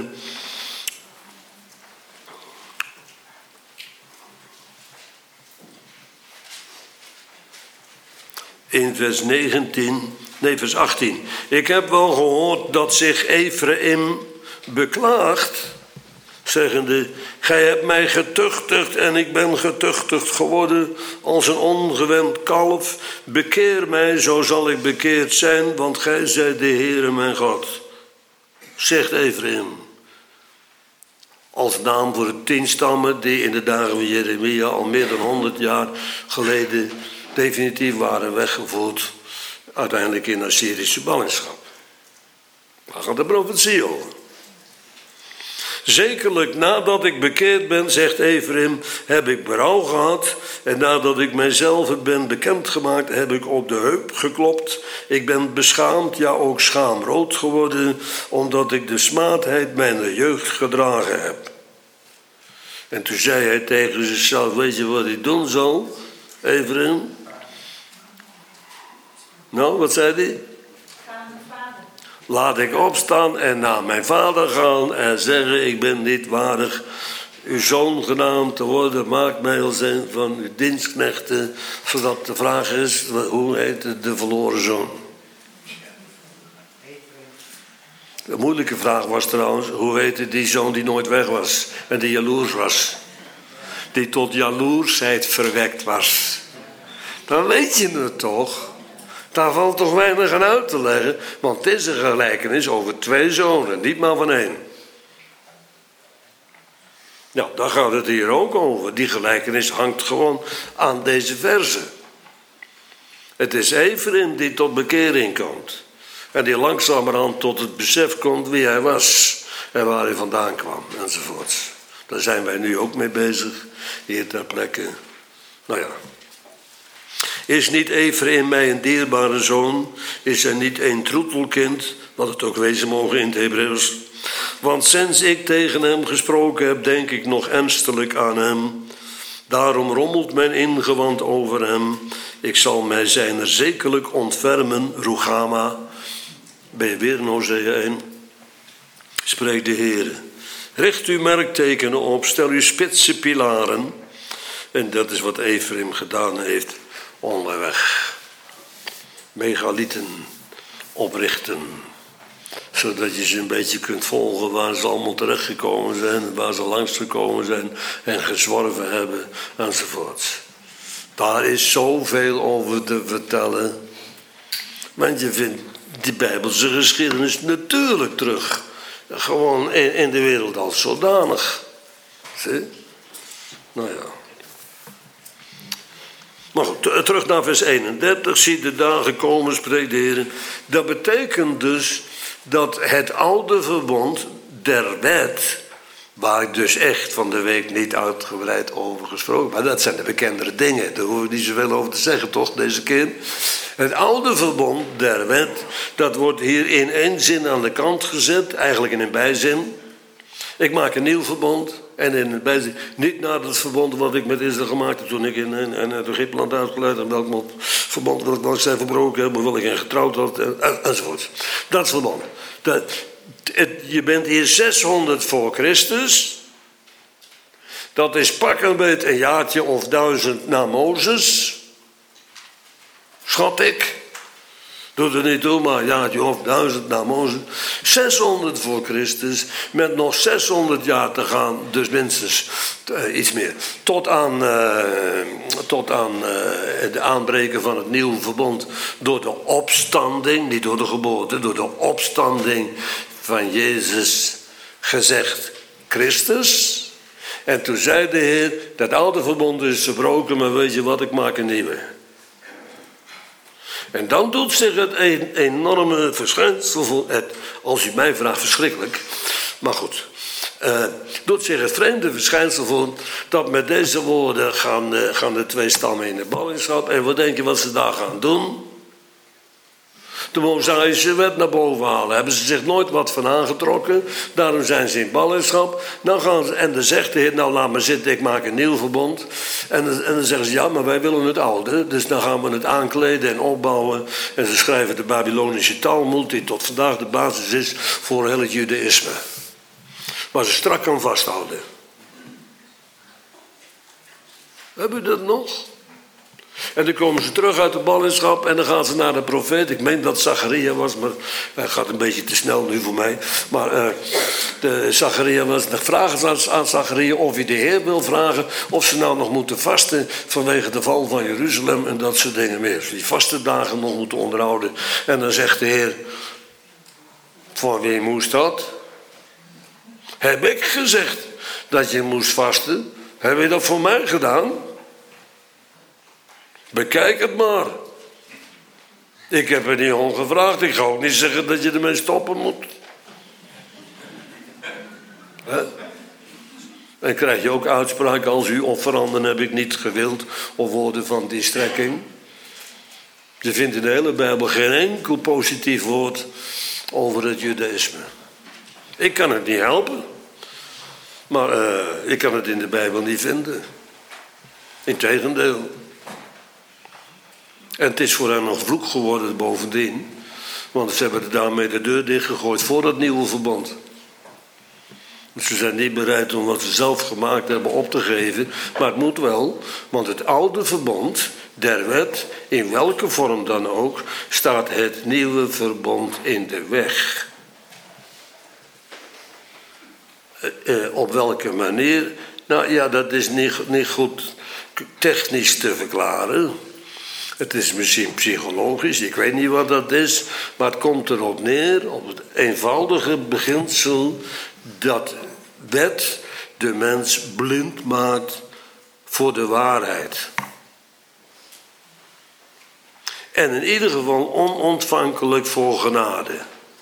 In vers 18. Ik heb wel gehoord dat zich Ephraim beklaagt, zeggende, gij hebt mij getuchtigd en ik ben getuchtigd geworden als een ongewend kalf. Bekeer mij, zo zal ik bekeerd zijn, want gij zijt de Heere mijn God. Zegt Ephraim. Als naam voor de 10 stammen die in de dagen van Jeremia al meer dan 100 jaar geleden definitief waren weggevoerd, uiteindelijk in Assyrische ballingschap. Daar gaat de profetie over. Zekerlijk nadat ik bekeerd ben, zegt Ephraim, heb ik berouw gehad. En nadat ik mijzelf ben bekendgemaakt, heb ik op de heup geklopt. Ik ben beschaamd, ja ook schaamrood geworden, omdat ik de smaadheid mijner jeugd gedragen heb. En toen zei hij tegen zichzelf, weet je wat ik doen zal, Ephraim? Nou, wat zei hij? Laat ik opstaan en naar mijn vader gaan en zeggen, ik ben niet waardig uw zoon genaamd te worden. Maak mij als een van uw dienstknechten, zodat de vraag is, hoe heet de verloren zoon? De moeilijke vraag was trouwens, hoe heette die zoon die nooit weg was en die jaloers was? Die tot jaloersheid verwekt was. Dan weet je het toch. Daar valt toch weinig aan uit te leggen, want het is een gelijkenis over 2 zonen, niet maar van 1. Nou, daar gaat het hier ook over. Die gelijkenis hangt gewoon aan deze verse. Het is Ephraim die tot bekering komt. En die langzamerhand tot het besef komt wie hij was en waar hij vandaan kwam, enzovoorts. Daar zijn wij nu ook mee bezig, hier ter plekke. Nou ja. Is niet Ephraim mij een dierbare zoon? Is hij niet een troetelkind? Wat het ook wezen mogen in het Hebreeuws. Want sinds ik tegen hem gesproken heb, denk ik nog ernstelijk aan hem. Daarom rommelt mijn ingewand over hem. Ik zal mij zijner zekerlijk ontfermen, Rugama. Ben je weer in Hosea 1? Spreekt de Heere. Richt uw merktekenen op, stel uw spitse pilaren. En dat is wat Ephraim gedaan heeft. Onderweg megalieten oprichten, zodat je ze een beetje kunt volgen waar ze allemaal terechtgekomen zijn, waar ze langsgekomen zijn en gezworven hebben, enzovoort. Daar is zoveel over te vertellen, want je vindt die Bijbelse geschiedenis natuurlijk terug, gewoon in de wereld als zodanig. Zie? Nou ja. Maar goed, terug naar vers 31. Zie de dagen komen, spreekt de Heer. Dat betekent dus dat het oude verbond der wet, waar ik dus echt van de week niet uitgebreid over gesproken, maar dat zijn de bekendere dingen, daar hoeven we niet zoveel over te zeggen, toch, deze keer. Het oude verbond der wet, dat wordt hier in 1 zin aan de kant gezet, eigenlijk in een bijzin. Ik maak een nieuw verbond. En in het bijzin, niet naar het verbond wat ik met Israël gemaakt heb toen ik in Egypteland uitgeleid heb, welk verbond wil ik zijn verbroken hebben, wil ik geen getrouwd had, enzovoort. Dat is verbond. Je bent hier 600 voor Christus. Dat is pak een beetje een jaartje of 1000 na Mozes. Schat ik. Doet er niet toe, maar jaartje of 1000 na Mozes. 600 voor Christus, met nog 600 jaar te gaan, dus minstens iets meer. Tot aan het aanbreken van het nieuwe verbond door de opstanding, niet door de geboorte, door de opstanding van Jezus gezegd Christus. En toen zei de Heer, dat oude verbond is verbroken, maar weet je wat, ik maak een nieuwe. En dan doet zich het een enorme verschijnsel, als u mij vraagt, verschrikkelijk. Maar goed, doet zich het vreemde verschijnsel voor dat met deze woorden gaan de twee stammen in de ballingschap. En wat denk je wat ze daar gaan doen? De Mosaïsche wet naar boven halen. Hebben ze zich nooit wat van aangetrokken. Daarom zijn ze in ballingschap. En dan zegt de Heer, nou laat maar zitten, ik maak een nieuw verbond. En dan zeggen ze, ja, maar wij willen het oude. Dus dan gaan we het aankleden en opbouwen. En ze schrijven de Babylonische Talmud, die tot vandaag de basis is voor heel het Judaïsme. Waar ze strak kan vasthouden. Hebben we dat nog? En dan komen ze terug uit de ballingschap en dan gaan ze naar de profeet. Ik meen dat Zacharia was, maar het gaat een beetje te snel nu voor mij. Maar Zacharia was. Dan vragen ze aan Zacharia of hij de Heer wil vragen of ze nou nog moeten vasten vanwege de val van Jeruzalem en dat soort dingen meer. Die vaste dagen nog moeten onderhouden. En dan zegt de Heer, voor wie moest dat? Heb ik gezegd dat je moest vasten? Heb je dat voor mij gedaan? Bekijk het maar. Ik heb er niet om gevraagd. Ik ga ook niet zeggen dat je ermee stoppen moet. En krijg je ook uitspraken als u offeranden heb ik niet gewild. Of woorden van die strekking. Je vindt in de hele Bijbel geen enkel positief woord over het Judaïsme. Ik kan het niet helpen. Maar ik kan het in de Bijbel niet vinden. Integendeel. En het is voor hen nog vloek geworden bovendien. Want ze hebben daarmee de deur dichtgegooid voor het nieuwe verbond. Ze zijn niet bereid om wat ze zelf gemaakt hebben op te geven. Maar het moet wel, want het oude verbond der wet, in welke vorm dan ook, staat het nieuwe verbond in de weg. Op welke manier? Nou ja, dat is niet goed technisch te verklaren. Het is misschien psychologisch, ik weet niet wat dat is. Maar het komt erop neer, op het eenvoudige beginsel dat wet de mens blind maakt voor de waarheid. En in ieder geval onontvankelijk voor genade.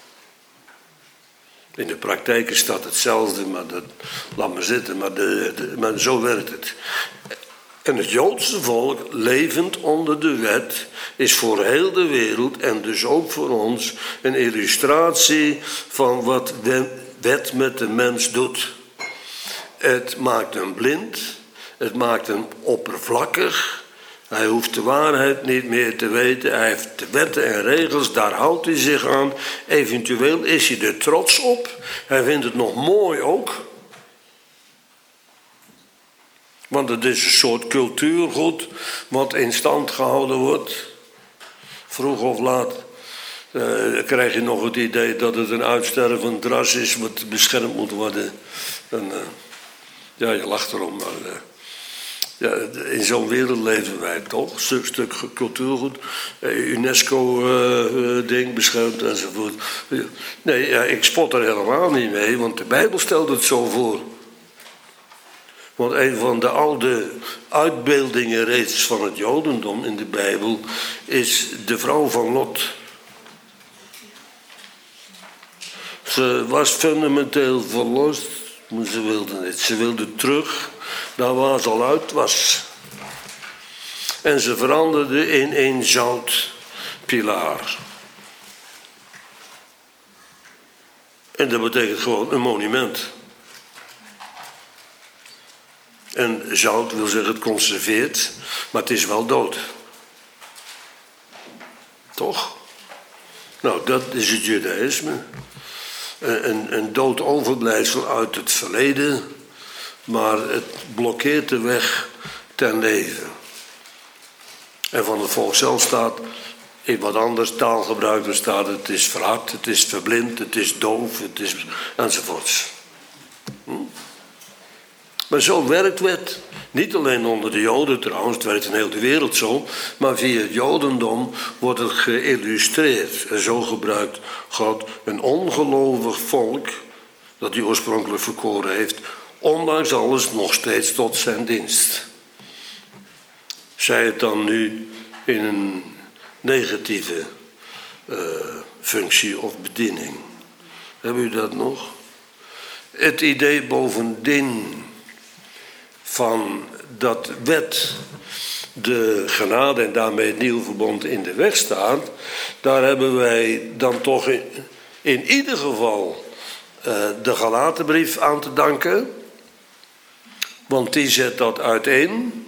In de praktijk is dat hetzelfde, maar laat maar zitten, maar zo werkt het. En het Joodse volk, levend onder de wet, is voor heel de wereld en dus ook voor ons een illustratie van wat wet met de mens doet. Het maakt hem blind, het maakt hem oppervlakkig. Hij hoeft de waarheid niet meer te weten. Hij heeft de wetten en regels, daar houdt hij zich aan. Eventueel is hij er trots op. Hij vindt het nog mooi ook. Want het is een soort cultuurgoed wat in stand gehouden wordt. Vroeg of laat krijg je nog het idee dat het een uitstervend ras is wat beschermd moet worden. En, ja, je lacht erom, maar ja, in zo'n wereld leven wij toch. Een stuk cultuurgoed, UNESCO-ding beschermd enzovoort. Nee, ja, ik spot er helemaal niet mee, want de Bijbel stelt het zo voor. Want een van de oude uitbeeldingen reeds van het Jodendom in de Bijbel is de vrouw van Lot. Ze was fundamenteel verlost, maar ze wilde niet. Ze wilde terug naar waar ze al uit was. En ze veranderde in een zoutpilaar. En dat betekent gewoon een monument. En zout wil zeggen het conserveert, maar het is wel dood. Toch? Nou, dat is het Judaïsme. Een dood overblijfsel uit het verleden, maar het blokkeert de weg ten leven. En van het volk zelf staat, In wat anders taalgebruik bestaat het is verhard, het is verblind, het is doof, het is enzovoorts. Maar zo werkt wet. Niet alleen onder de Joden trouwens, het werkt in heel de wereld zo, maar via het Jodendom wordt het geïllustreerd. En zo gebruikt God een ongelovig volk, dat hij oorspronkelijk verkoren heeft, ondanks alles nog steeds tot zijn dienst. Zij het dan nu in een negatieve functie of bediening. Hebben u dat nog? Het idee bovendien van dat wet de genade en daarmee het nieuwe verbond in de weg staat, daar hebben wij dan toch in ieder geval de Galatenbrief aan te danken. Want die zet dat uiteen.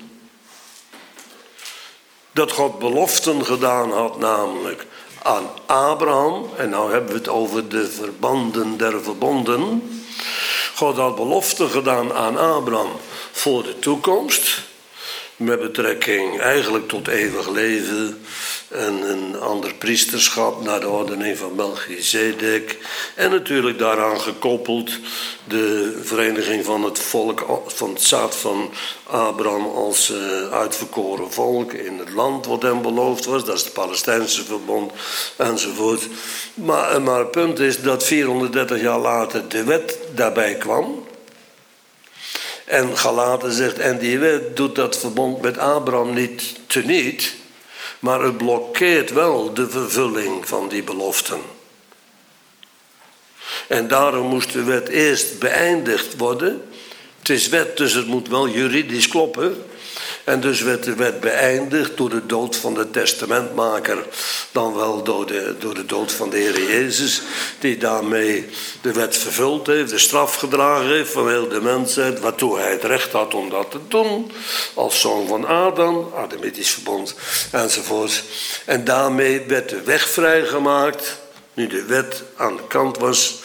Dat God beloften gedaan had, namelijk aan Abraham. En nou hebben we het over de verbanden der verbonden. God had beloften gedaan aan Abraham voor de toekomst. Met betrekking eigenlijk tot eeuwig leven. En een ander priesterschap naar de ordening van Melchizedek. En natuurlijk daaraan gekoppeld de vereniging van het volk, van het zaad van Abraham als uitverkoren volk in het land wat hem beloofd was. Dat is het Palestijnse verbond enzovoort. Maar het punt is dat 430 jaar later de wet daarbij kwam. En Galaten zegt, en die wet doet dat verbond met Abraham niet teniet, maar het blokkeert wel de vervulling van die beloften. En daarom moest de wet eerst beëindigd worden. Het is wet, dus het moet wel juridisch kloppen. En dus werd de wet beëindigd door de dood van de testamentmaker. Dan wel door de dood van de Heer Jezus. Die daarmee de wet vervuld heeft, de straf gedragen heeft van heel de mensheid. Waartoe hij het recht had om dat te doen. Als zoon van Adam, Adamitisch verbond enzovoort. En daarmee werd de weg vrijgemaakt. Nu de wet aan de kant was.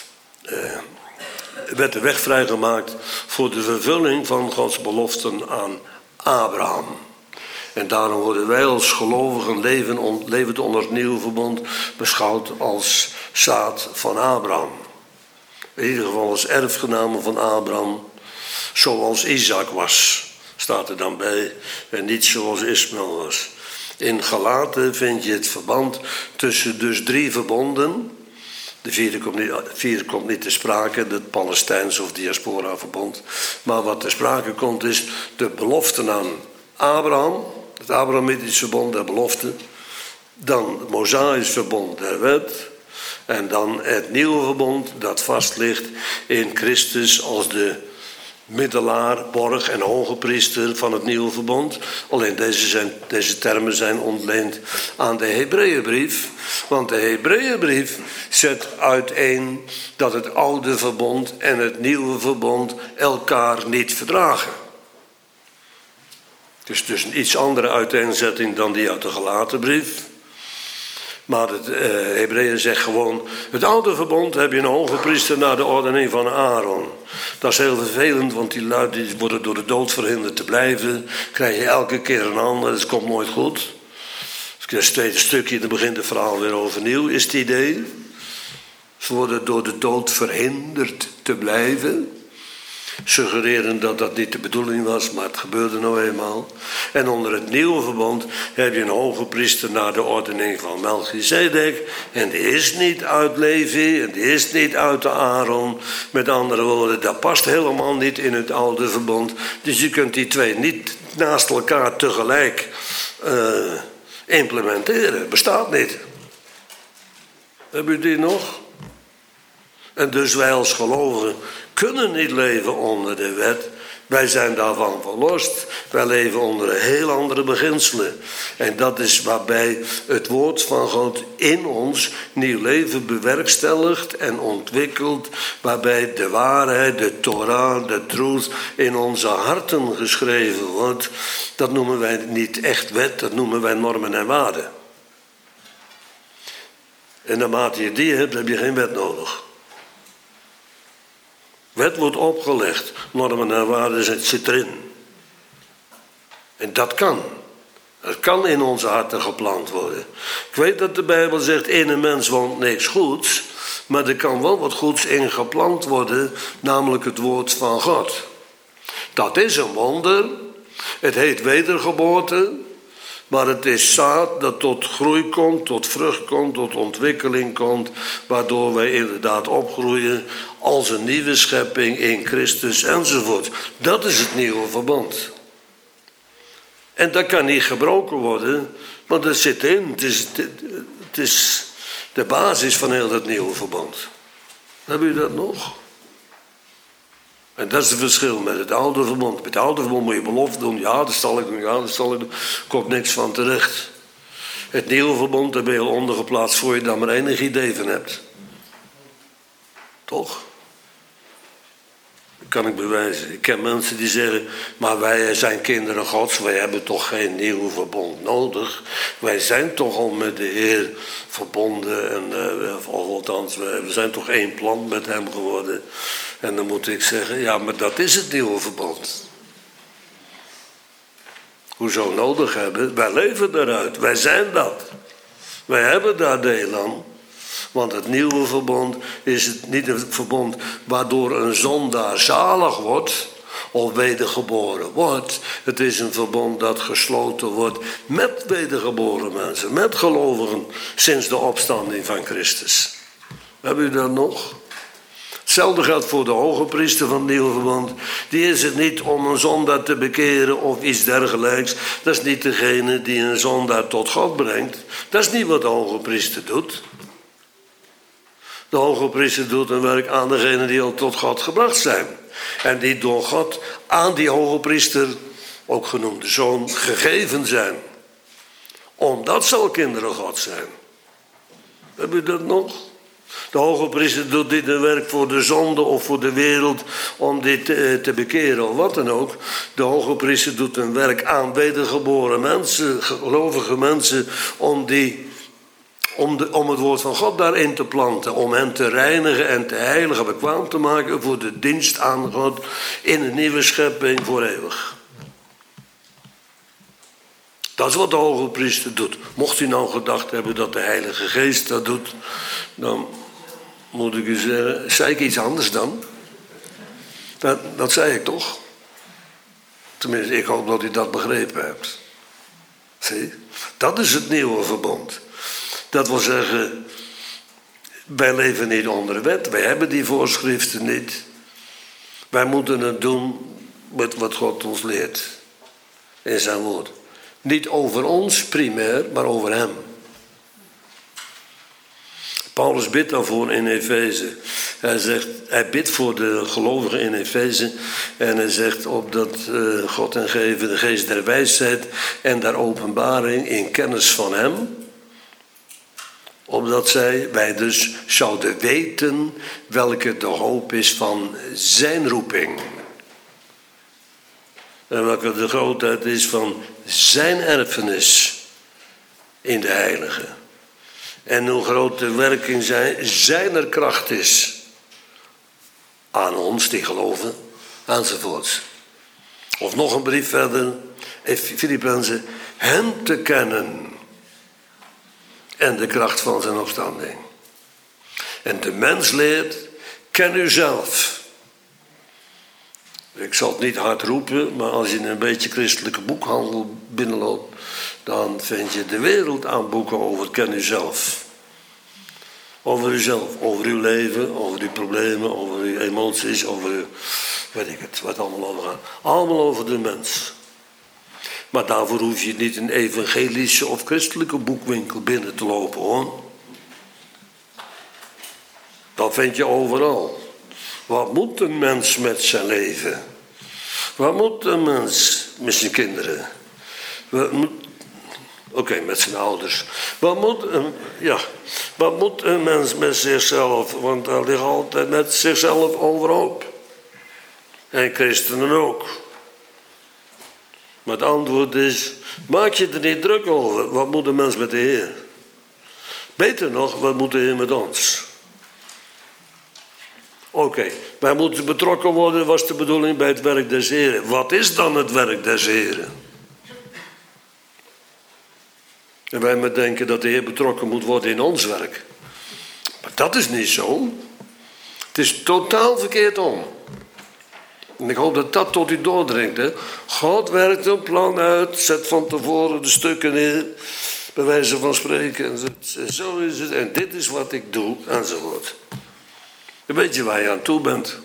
Werd de weg vrijgemaakt voor de vervulling van Gods beloften aan Abraham. En daarom worden wij als gelovigen levend onder het nieuwe verbond beschouwd als zaad van Abraham. In ieder geval als erfgename van Abraham, zoals Isaac was, staat er dan bij, en niet zoals Ismaël was. In Galaten vind je het verband tussen dus 3 verbonden. De vierde komt niet te sprake, het Palestijns of diaspora-verbond. Maar wat te sprake komt is de beloften aan Abraham, het Abrahamitische verbond der belofte. Dan het Mosaïsch verbond der wet. En dan het nieuwe verbond dat vast ligt in Christus als de middelaar, borg en hoge priester van het nieuwe verbond. Alleen deze termen zijn ontleend aan de Hebreeënbrief. Want de Hebreeënbrief zet uiteen dat het oude verbond en het nieuwe verbond elkaar niet verdragen. Het is dus een iets andere uiteenzetting dan die uit de Galatenbrief. Maar het Hebreeën zegt gewoon, het oude verbond heb je een hoge priester naar de ordening van Aaron. Dat is heel vervelend, want die lui die worden door de dood verhinderd te blijven. Krijg je elke keer een ander, dus het komt nooit goed. Dus het tweede stukje, dan begint het verhaal weer overnieuw, is het idee. Ze worden door de dood verhinderd te blijven. Suggereren dat dat niet de bedoeling was, maar het gebeurde nou eenmaal. En onder het nieuwe verbond heb je een hoge priester naar de ordening van Melchizedek. En die is niet uit Levi en die is niet uit de Aaron. Met andere woorden, dat past helemaal niet in het oude verbond. Dus je kunt die twee niet naast elkaar tegelijk implementeren. Bestaat niet. Hebben u die nog? En dus wij als gelovigen kunnen niet leven onder de wet. Wij zijn daarvan verlost. Wij leven onder heel andere beginselen. En dat is waarbij het woord van God in ons nieuw leven bewerkstelligt en ontwikkelt. Waarbij de waarheid, de Torah, de truth in onze harten geschreven wordt. Dat noemen wij niet echt wet, dat noemen wij normen en waarden. En naarmate je die hebt, heb je geen wet nodig. Wet wordt opgelegd, normen en waarden zit erin. En dat kan. Het kan in onze harten geplant worden. Ik weet dat de Bijbel zegt, in een mens woont niks goeds. Maar er kan wel wat goeds in geplant worden, namelijk het woord van God. Dat is een wonder. Het heet wedergeboorte. Maar het is zaad dat tot groei komt, tot vrucht komt, tot ontwikkeling komt. Waardoor wij inderdaad opgroeien als een nieuwe schepping in Christus enzovoort. Dat is het nieuwe verbond. En dat kan niet gebroken worden, want dat zit in. Het is de basis van heel dat nieuwe verbond. Hebben jullie dat nog? En dat is het verschil met het oude verbond. Met het oude verbond moet je belofte doen. Ja, dat zal ik doen. Ja, dat zal ik doen. Er komt niks van terecht. Het nieuwe verbond, daar ben je al ondergeplaatst voor je daar maar enig idee van hebt. Toch? Dat kan ik bewijzen. Ik ken mensen die zeggen, maar wij zijn kinderen Gods. Wij hebben toch geen nieuw verbond nodig. Wij zijn toch al met de Heer verbonden. En althans, we zijn toch één plan met hem geworden. En dan moet ik zeggen, ja, maar dat is het nieuwe verbond. Hoezo nodig hebben? Wij leven daaruit. Wij zijn dat. Wij hebben daar deel aan. Want het nieuwe verbond is het niet een verbond waardoor een zondaar zalig wordt of wedergeboren wordt. Het is een verbond dat gesloten wordt met wedergeboren mensen, met gelovigen sinds de opstanding van Christus. Hebben jullie dat nog? Hetzelfde geldt voor de hoge priester van het nieuwe verbond. Die is het niet om een zondaar te bekeren of iets dergelijks. Dat is niet degene die een zondaar tot God brengt. Dat is niet wat de hoge priester doet. De hoge priester doet een werk aan degenen die al tot God gebracht zijn. En die door God aan die hoge priester, ook genoemd de zoon, gegeven zijn. Omdat ze al kinderen God zijn. Heb je dat nog? De hoge priester doet dit een werk voor de zonde of voor de wereld om dit te bekeren of wat dan ook. De hoge priester doet een werk aan wedergeboren mensen, gelovige mensen, om het woord van God daarin te planten. Om hen te reinigen en te heiligen, bekwaam te maken voor de dienst aan God in een nieuwe schepping voor eeuwig. Dat is wat de hoge priester doet. Mocht u nou gedacht hebben dat de Heilige Geest dat doet, dan moet ik u zeggen, zei ik iets anders dan? Dat zei ik toch? Tenminste, ik hoop dat u dat begrepen hebt. Zie? Dat is het nieuwe verbond. Dat wil zeggen, wij leven niet onder de wet. Wij hebben die voorschriften niet. Wij moeten het doen met wat God ons leert. In zijn woord. Niet over ons primair, maar over hem. Paulus bidt daarvoor in Efeze. Hij bidt voor de gelovigen in Efeze. En hij zegt opdat God hen geven de geest der wijsheid en der openbaring in kennis van hem. Opdat wij dus zouden weten welke de hoop is van zijn roeping. En welke de grootheid is van zijn erfenis in de heilige. En hoe groot de werking zijner kracht is aan ons die geloven, enzovoorts. Of nog een brief verder, Filippenzen, hem te kennen en de kracht van zijn opstanding. En de mens leert, ken u zelf. Ik zal het niet hard roepen, maar als je in een beetje christelijke boekhandel binnenloopt, dan vind je de wereld aan boeken over ken u zelf. Over uzelf, over uw leven, over uw problemen, over uw emoties, over uw, weet ik het, wat allemaal over gaat. Allemaal over de mens. Maar daarvoor hoef je niet een evangelische of christelijke boekwinkel binnen te lopen, hoor. Dat vind je overal. Wat moet een mens met zijn leven? Wat moet een mens met zijn kinderen? Oké, met zijn ouders. Wat moet een mens met zichzelf? Want hij ligt altijd met zichzelf overhoop. En christenen ook. Maar het antwoord is, maak je er niet druk over. Wat moet een mens met de Heer? Beter nog, wat moet de Heer met ons? Oké, wij moeten betrokken worden, was de bedoeling bij het werk des Heren. Wat is dan het werk des Heren? En wij maar denken dat de Heer betrokken moet worden in ons werk. Maar dat is niet zo. Het is totaal verkeerd om. En ik hoop dat dat tot u doordringt. Hè? God werkt een plan uit. Zet van tevoren de stukken neer. Bij wijze van spreken. En zo is het. En dit is wat ik doe. Enzovoort. Dan weet je waar je aan toe bent.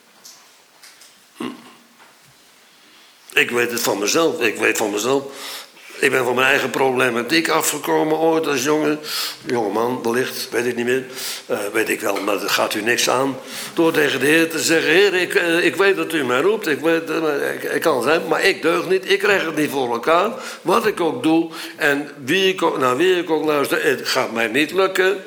Ik weet het van mezelf. Ik weet van mezelf. Ik ben van mijn eigen problematiek afgekomen ooit als jongeman wellicht, weet ik niet meer. Weet ik wel, maar dat gaat u niks aan. Door tegen de Heer te zeggen, Heer, ik weet dat u mij roept. Ik kan zijn, maar ik deug niet. Ik krijg het niet voor elkaar. Wat ik ook doe en naar wie ik ook luister, het gaat mij niet lukken.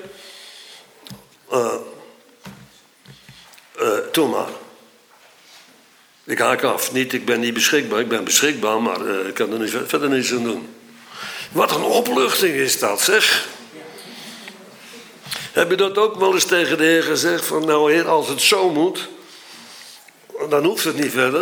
Doe maar. Ik haak af. Niet, ik ben niet beschikbaar. Ik ben beschikbaar, maar ik kan er verder niets aan doen. Wat een opluchting is dat, zeg. Heb je dat ook wel eens tegen de Heer gezegd? Van nou Heer, als het zo moet, dan hoeft het niet verder.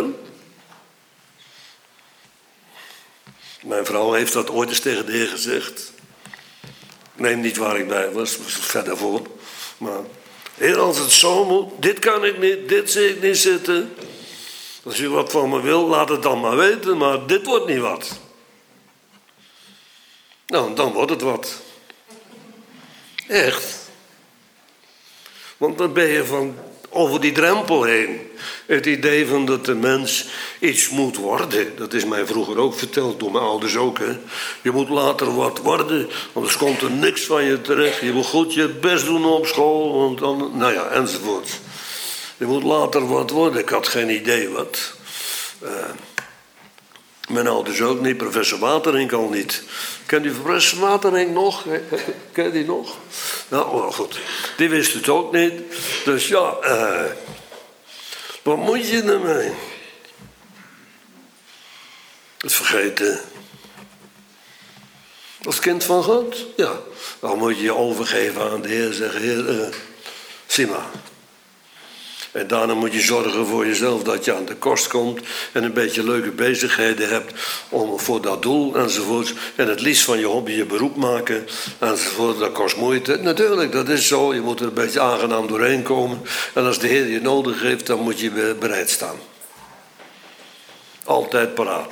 Mijn vrouw heeft dat ooit eens tegen de Heer gezegd. Neem niet waar ik bij was, verder voor. Maar Heer, als het zo moet, dit kan ik niet, dit zie ik niet zitten. Als u wat van me wil, laat het dan maar weten, maar dit wordt niet wat. Nou, dan wordt het wat. Echt. Want dan ben je van over die drempel heen. Het idee van dat de mens iets moet worden. Dat is mij vroeger ook verteld, door mijn ouders ook. Hè. Je moet later wat worden, anders komt er niks van je terecht. Je moet goed je best doen op school, want dan, nou ja, enzovoort. Je moet later wat worden. Ik had geen idee wat. Mijn ouders ook niet. Professor Waterink al niet. Kent u professor Waterink nog? Ken je die nog? Nou, goed. Die wist het ook niet. Dus ja, wat moet je ermee? Het vergeten. Als kind van God? Ja. Dan moet je je overgeven aan de Heer. Zeggen, Heer, zie maar. En daarna moet je zorgen voor jezelf dat je aan de kost komt en een beetje leuke bezigheden hebt voor dat doel enzovoort. En het liefst van je hobby je beroep maken enzovoort. Dat kost moeite. Natuurlijk, dat is zo. Je moet er een beetje aangenaam doorheen komen. En als de Heer je nodig heeft, dan moet je bereid staan. Altijd paraat.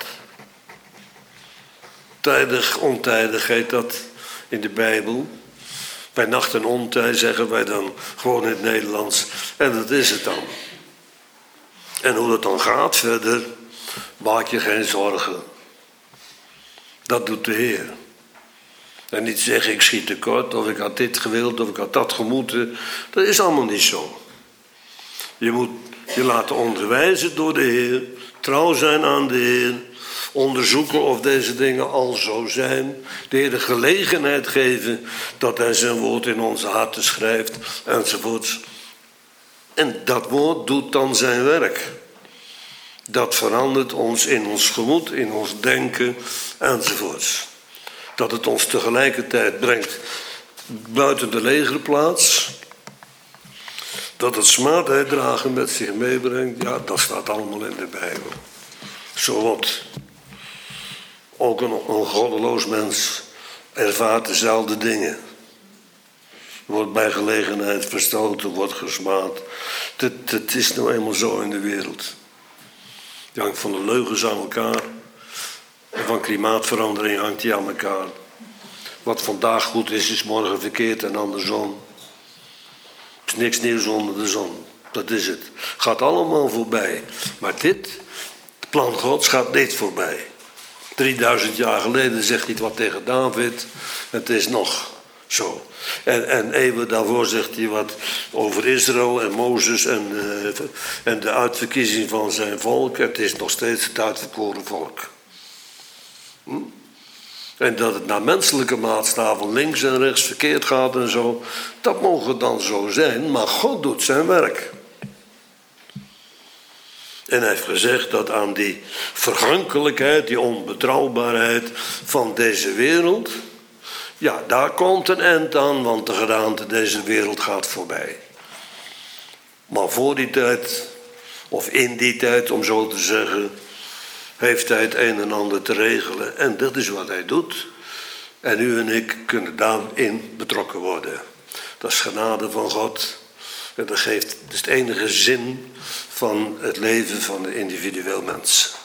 Tijdig, ontijdig heet dat in de Bijbel. Bij nacht en ontij zeggen wij dan gewoon in het Nederlands. En dat is het dan. En hoe dat dan gaat verder, maak je geen zorgen. Dat doet de Heer. En niet zeggen ik schiet tekort, of ik had dit gewild, of ik had dat gemoeten. Dat is allemaal niet zo. Je moet je laten onderwijzen door de Heer. Trouw zijn aan de Heer. Onderzoeken of deze dingen al zo zijn. De Heer de gelegenheid geven dat Hij zijn woord in onze harten schrijft. Enzovoorts. En dat woord doet dan zijn werk. Dat verandert ons in ons gemoed, in ons denken enzovoorts. Dat het ons tegelijkertijd brengt buiten de legerplaats. Dat het smaadheid dragen met zich meebrengt. Ja, dat staat allemaal in de Bijbel. Zo wat. Ook een goddeloos mens ervaart dezelfde dingen. Wordt bij gelegenheid verstoten, wordt gesmaad. Het is nou eenmaal zo in de wereld. Je hangt van de leugens aan elkaar. En van klimaatverandering hangt die aan elkaar. Wat vandaag goed is, is morgen verkeerd en andersom. Er is niks nieuws onder de zon. Dat is het. Gaat allemaal voorbij. Maar dit, het plan Gods, gaat niet voorbij. 3000 jaar geleden zegt hij wat tegen David. Het is nog zo. En eeuwen daarvoor zegt hij wat over Israël en Mozes en de uitverkiezing van zijn volk. Het is nog steeds het uitverkoren volk. En dat het naar menselijke maatstaven links en rechts verkeerd gaat en zo. Dat mogen dan zo zijn, maar God doet zijn werk. En hij heeft gezegd dat aan die vergankelijkheid, die onbetrouwbaarheid van deze wereld, ja, daar komt een eind aan, want de gedaante deze wereld gaat voorbij. Maar voor die tijd, of in die tijd om zo te zeggen, heeft hij het een en ander te regelen. En dat is wat hij doet. En u en ik kunnen daarin betrokken worden. Dat is genade van God. En dat is de enige zin van het leven van de individueel mens.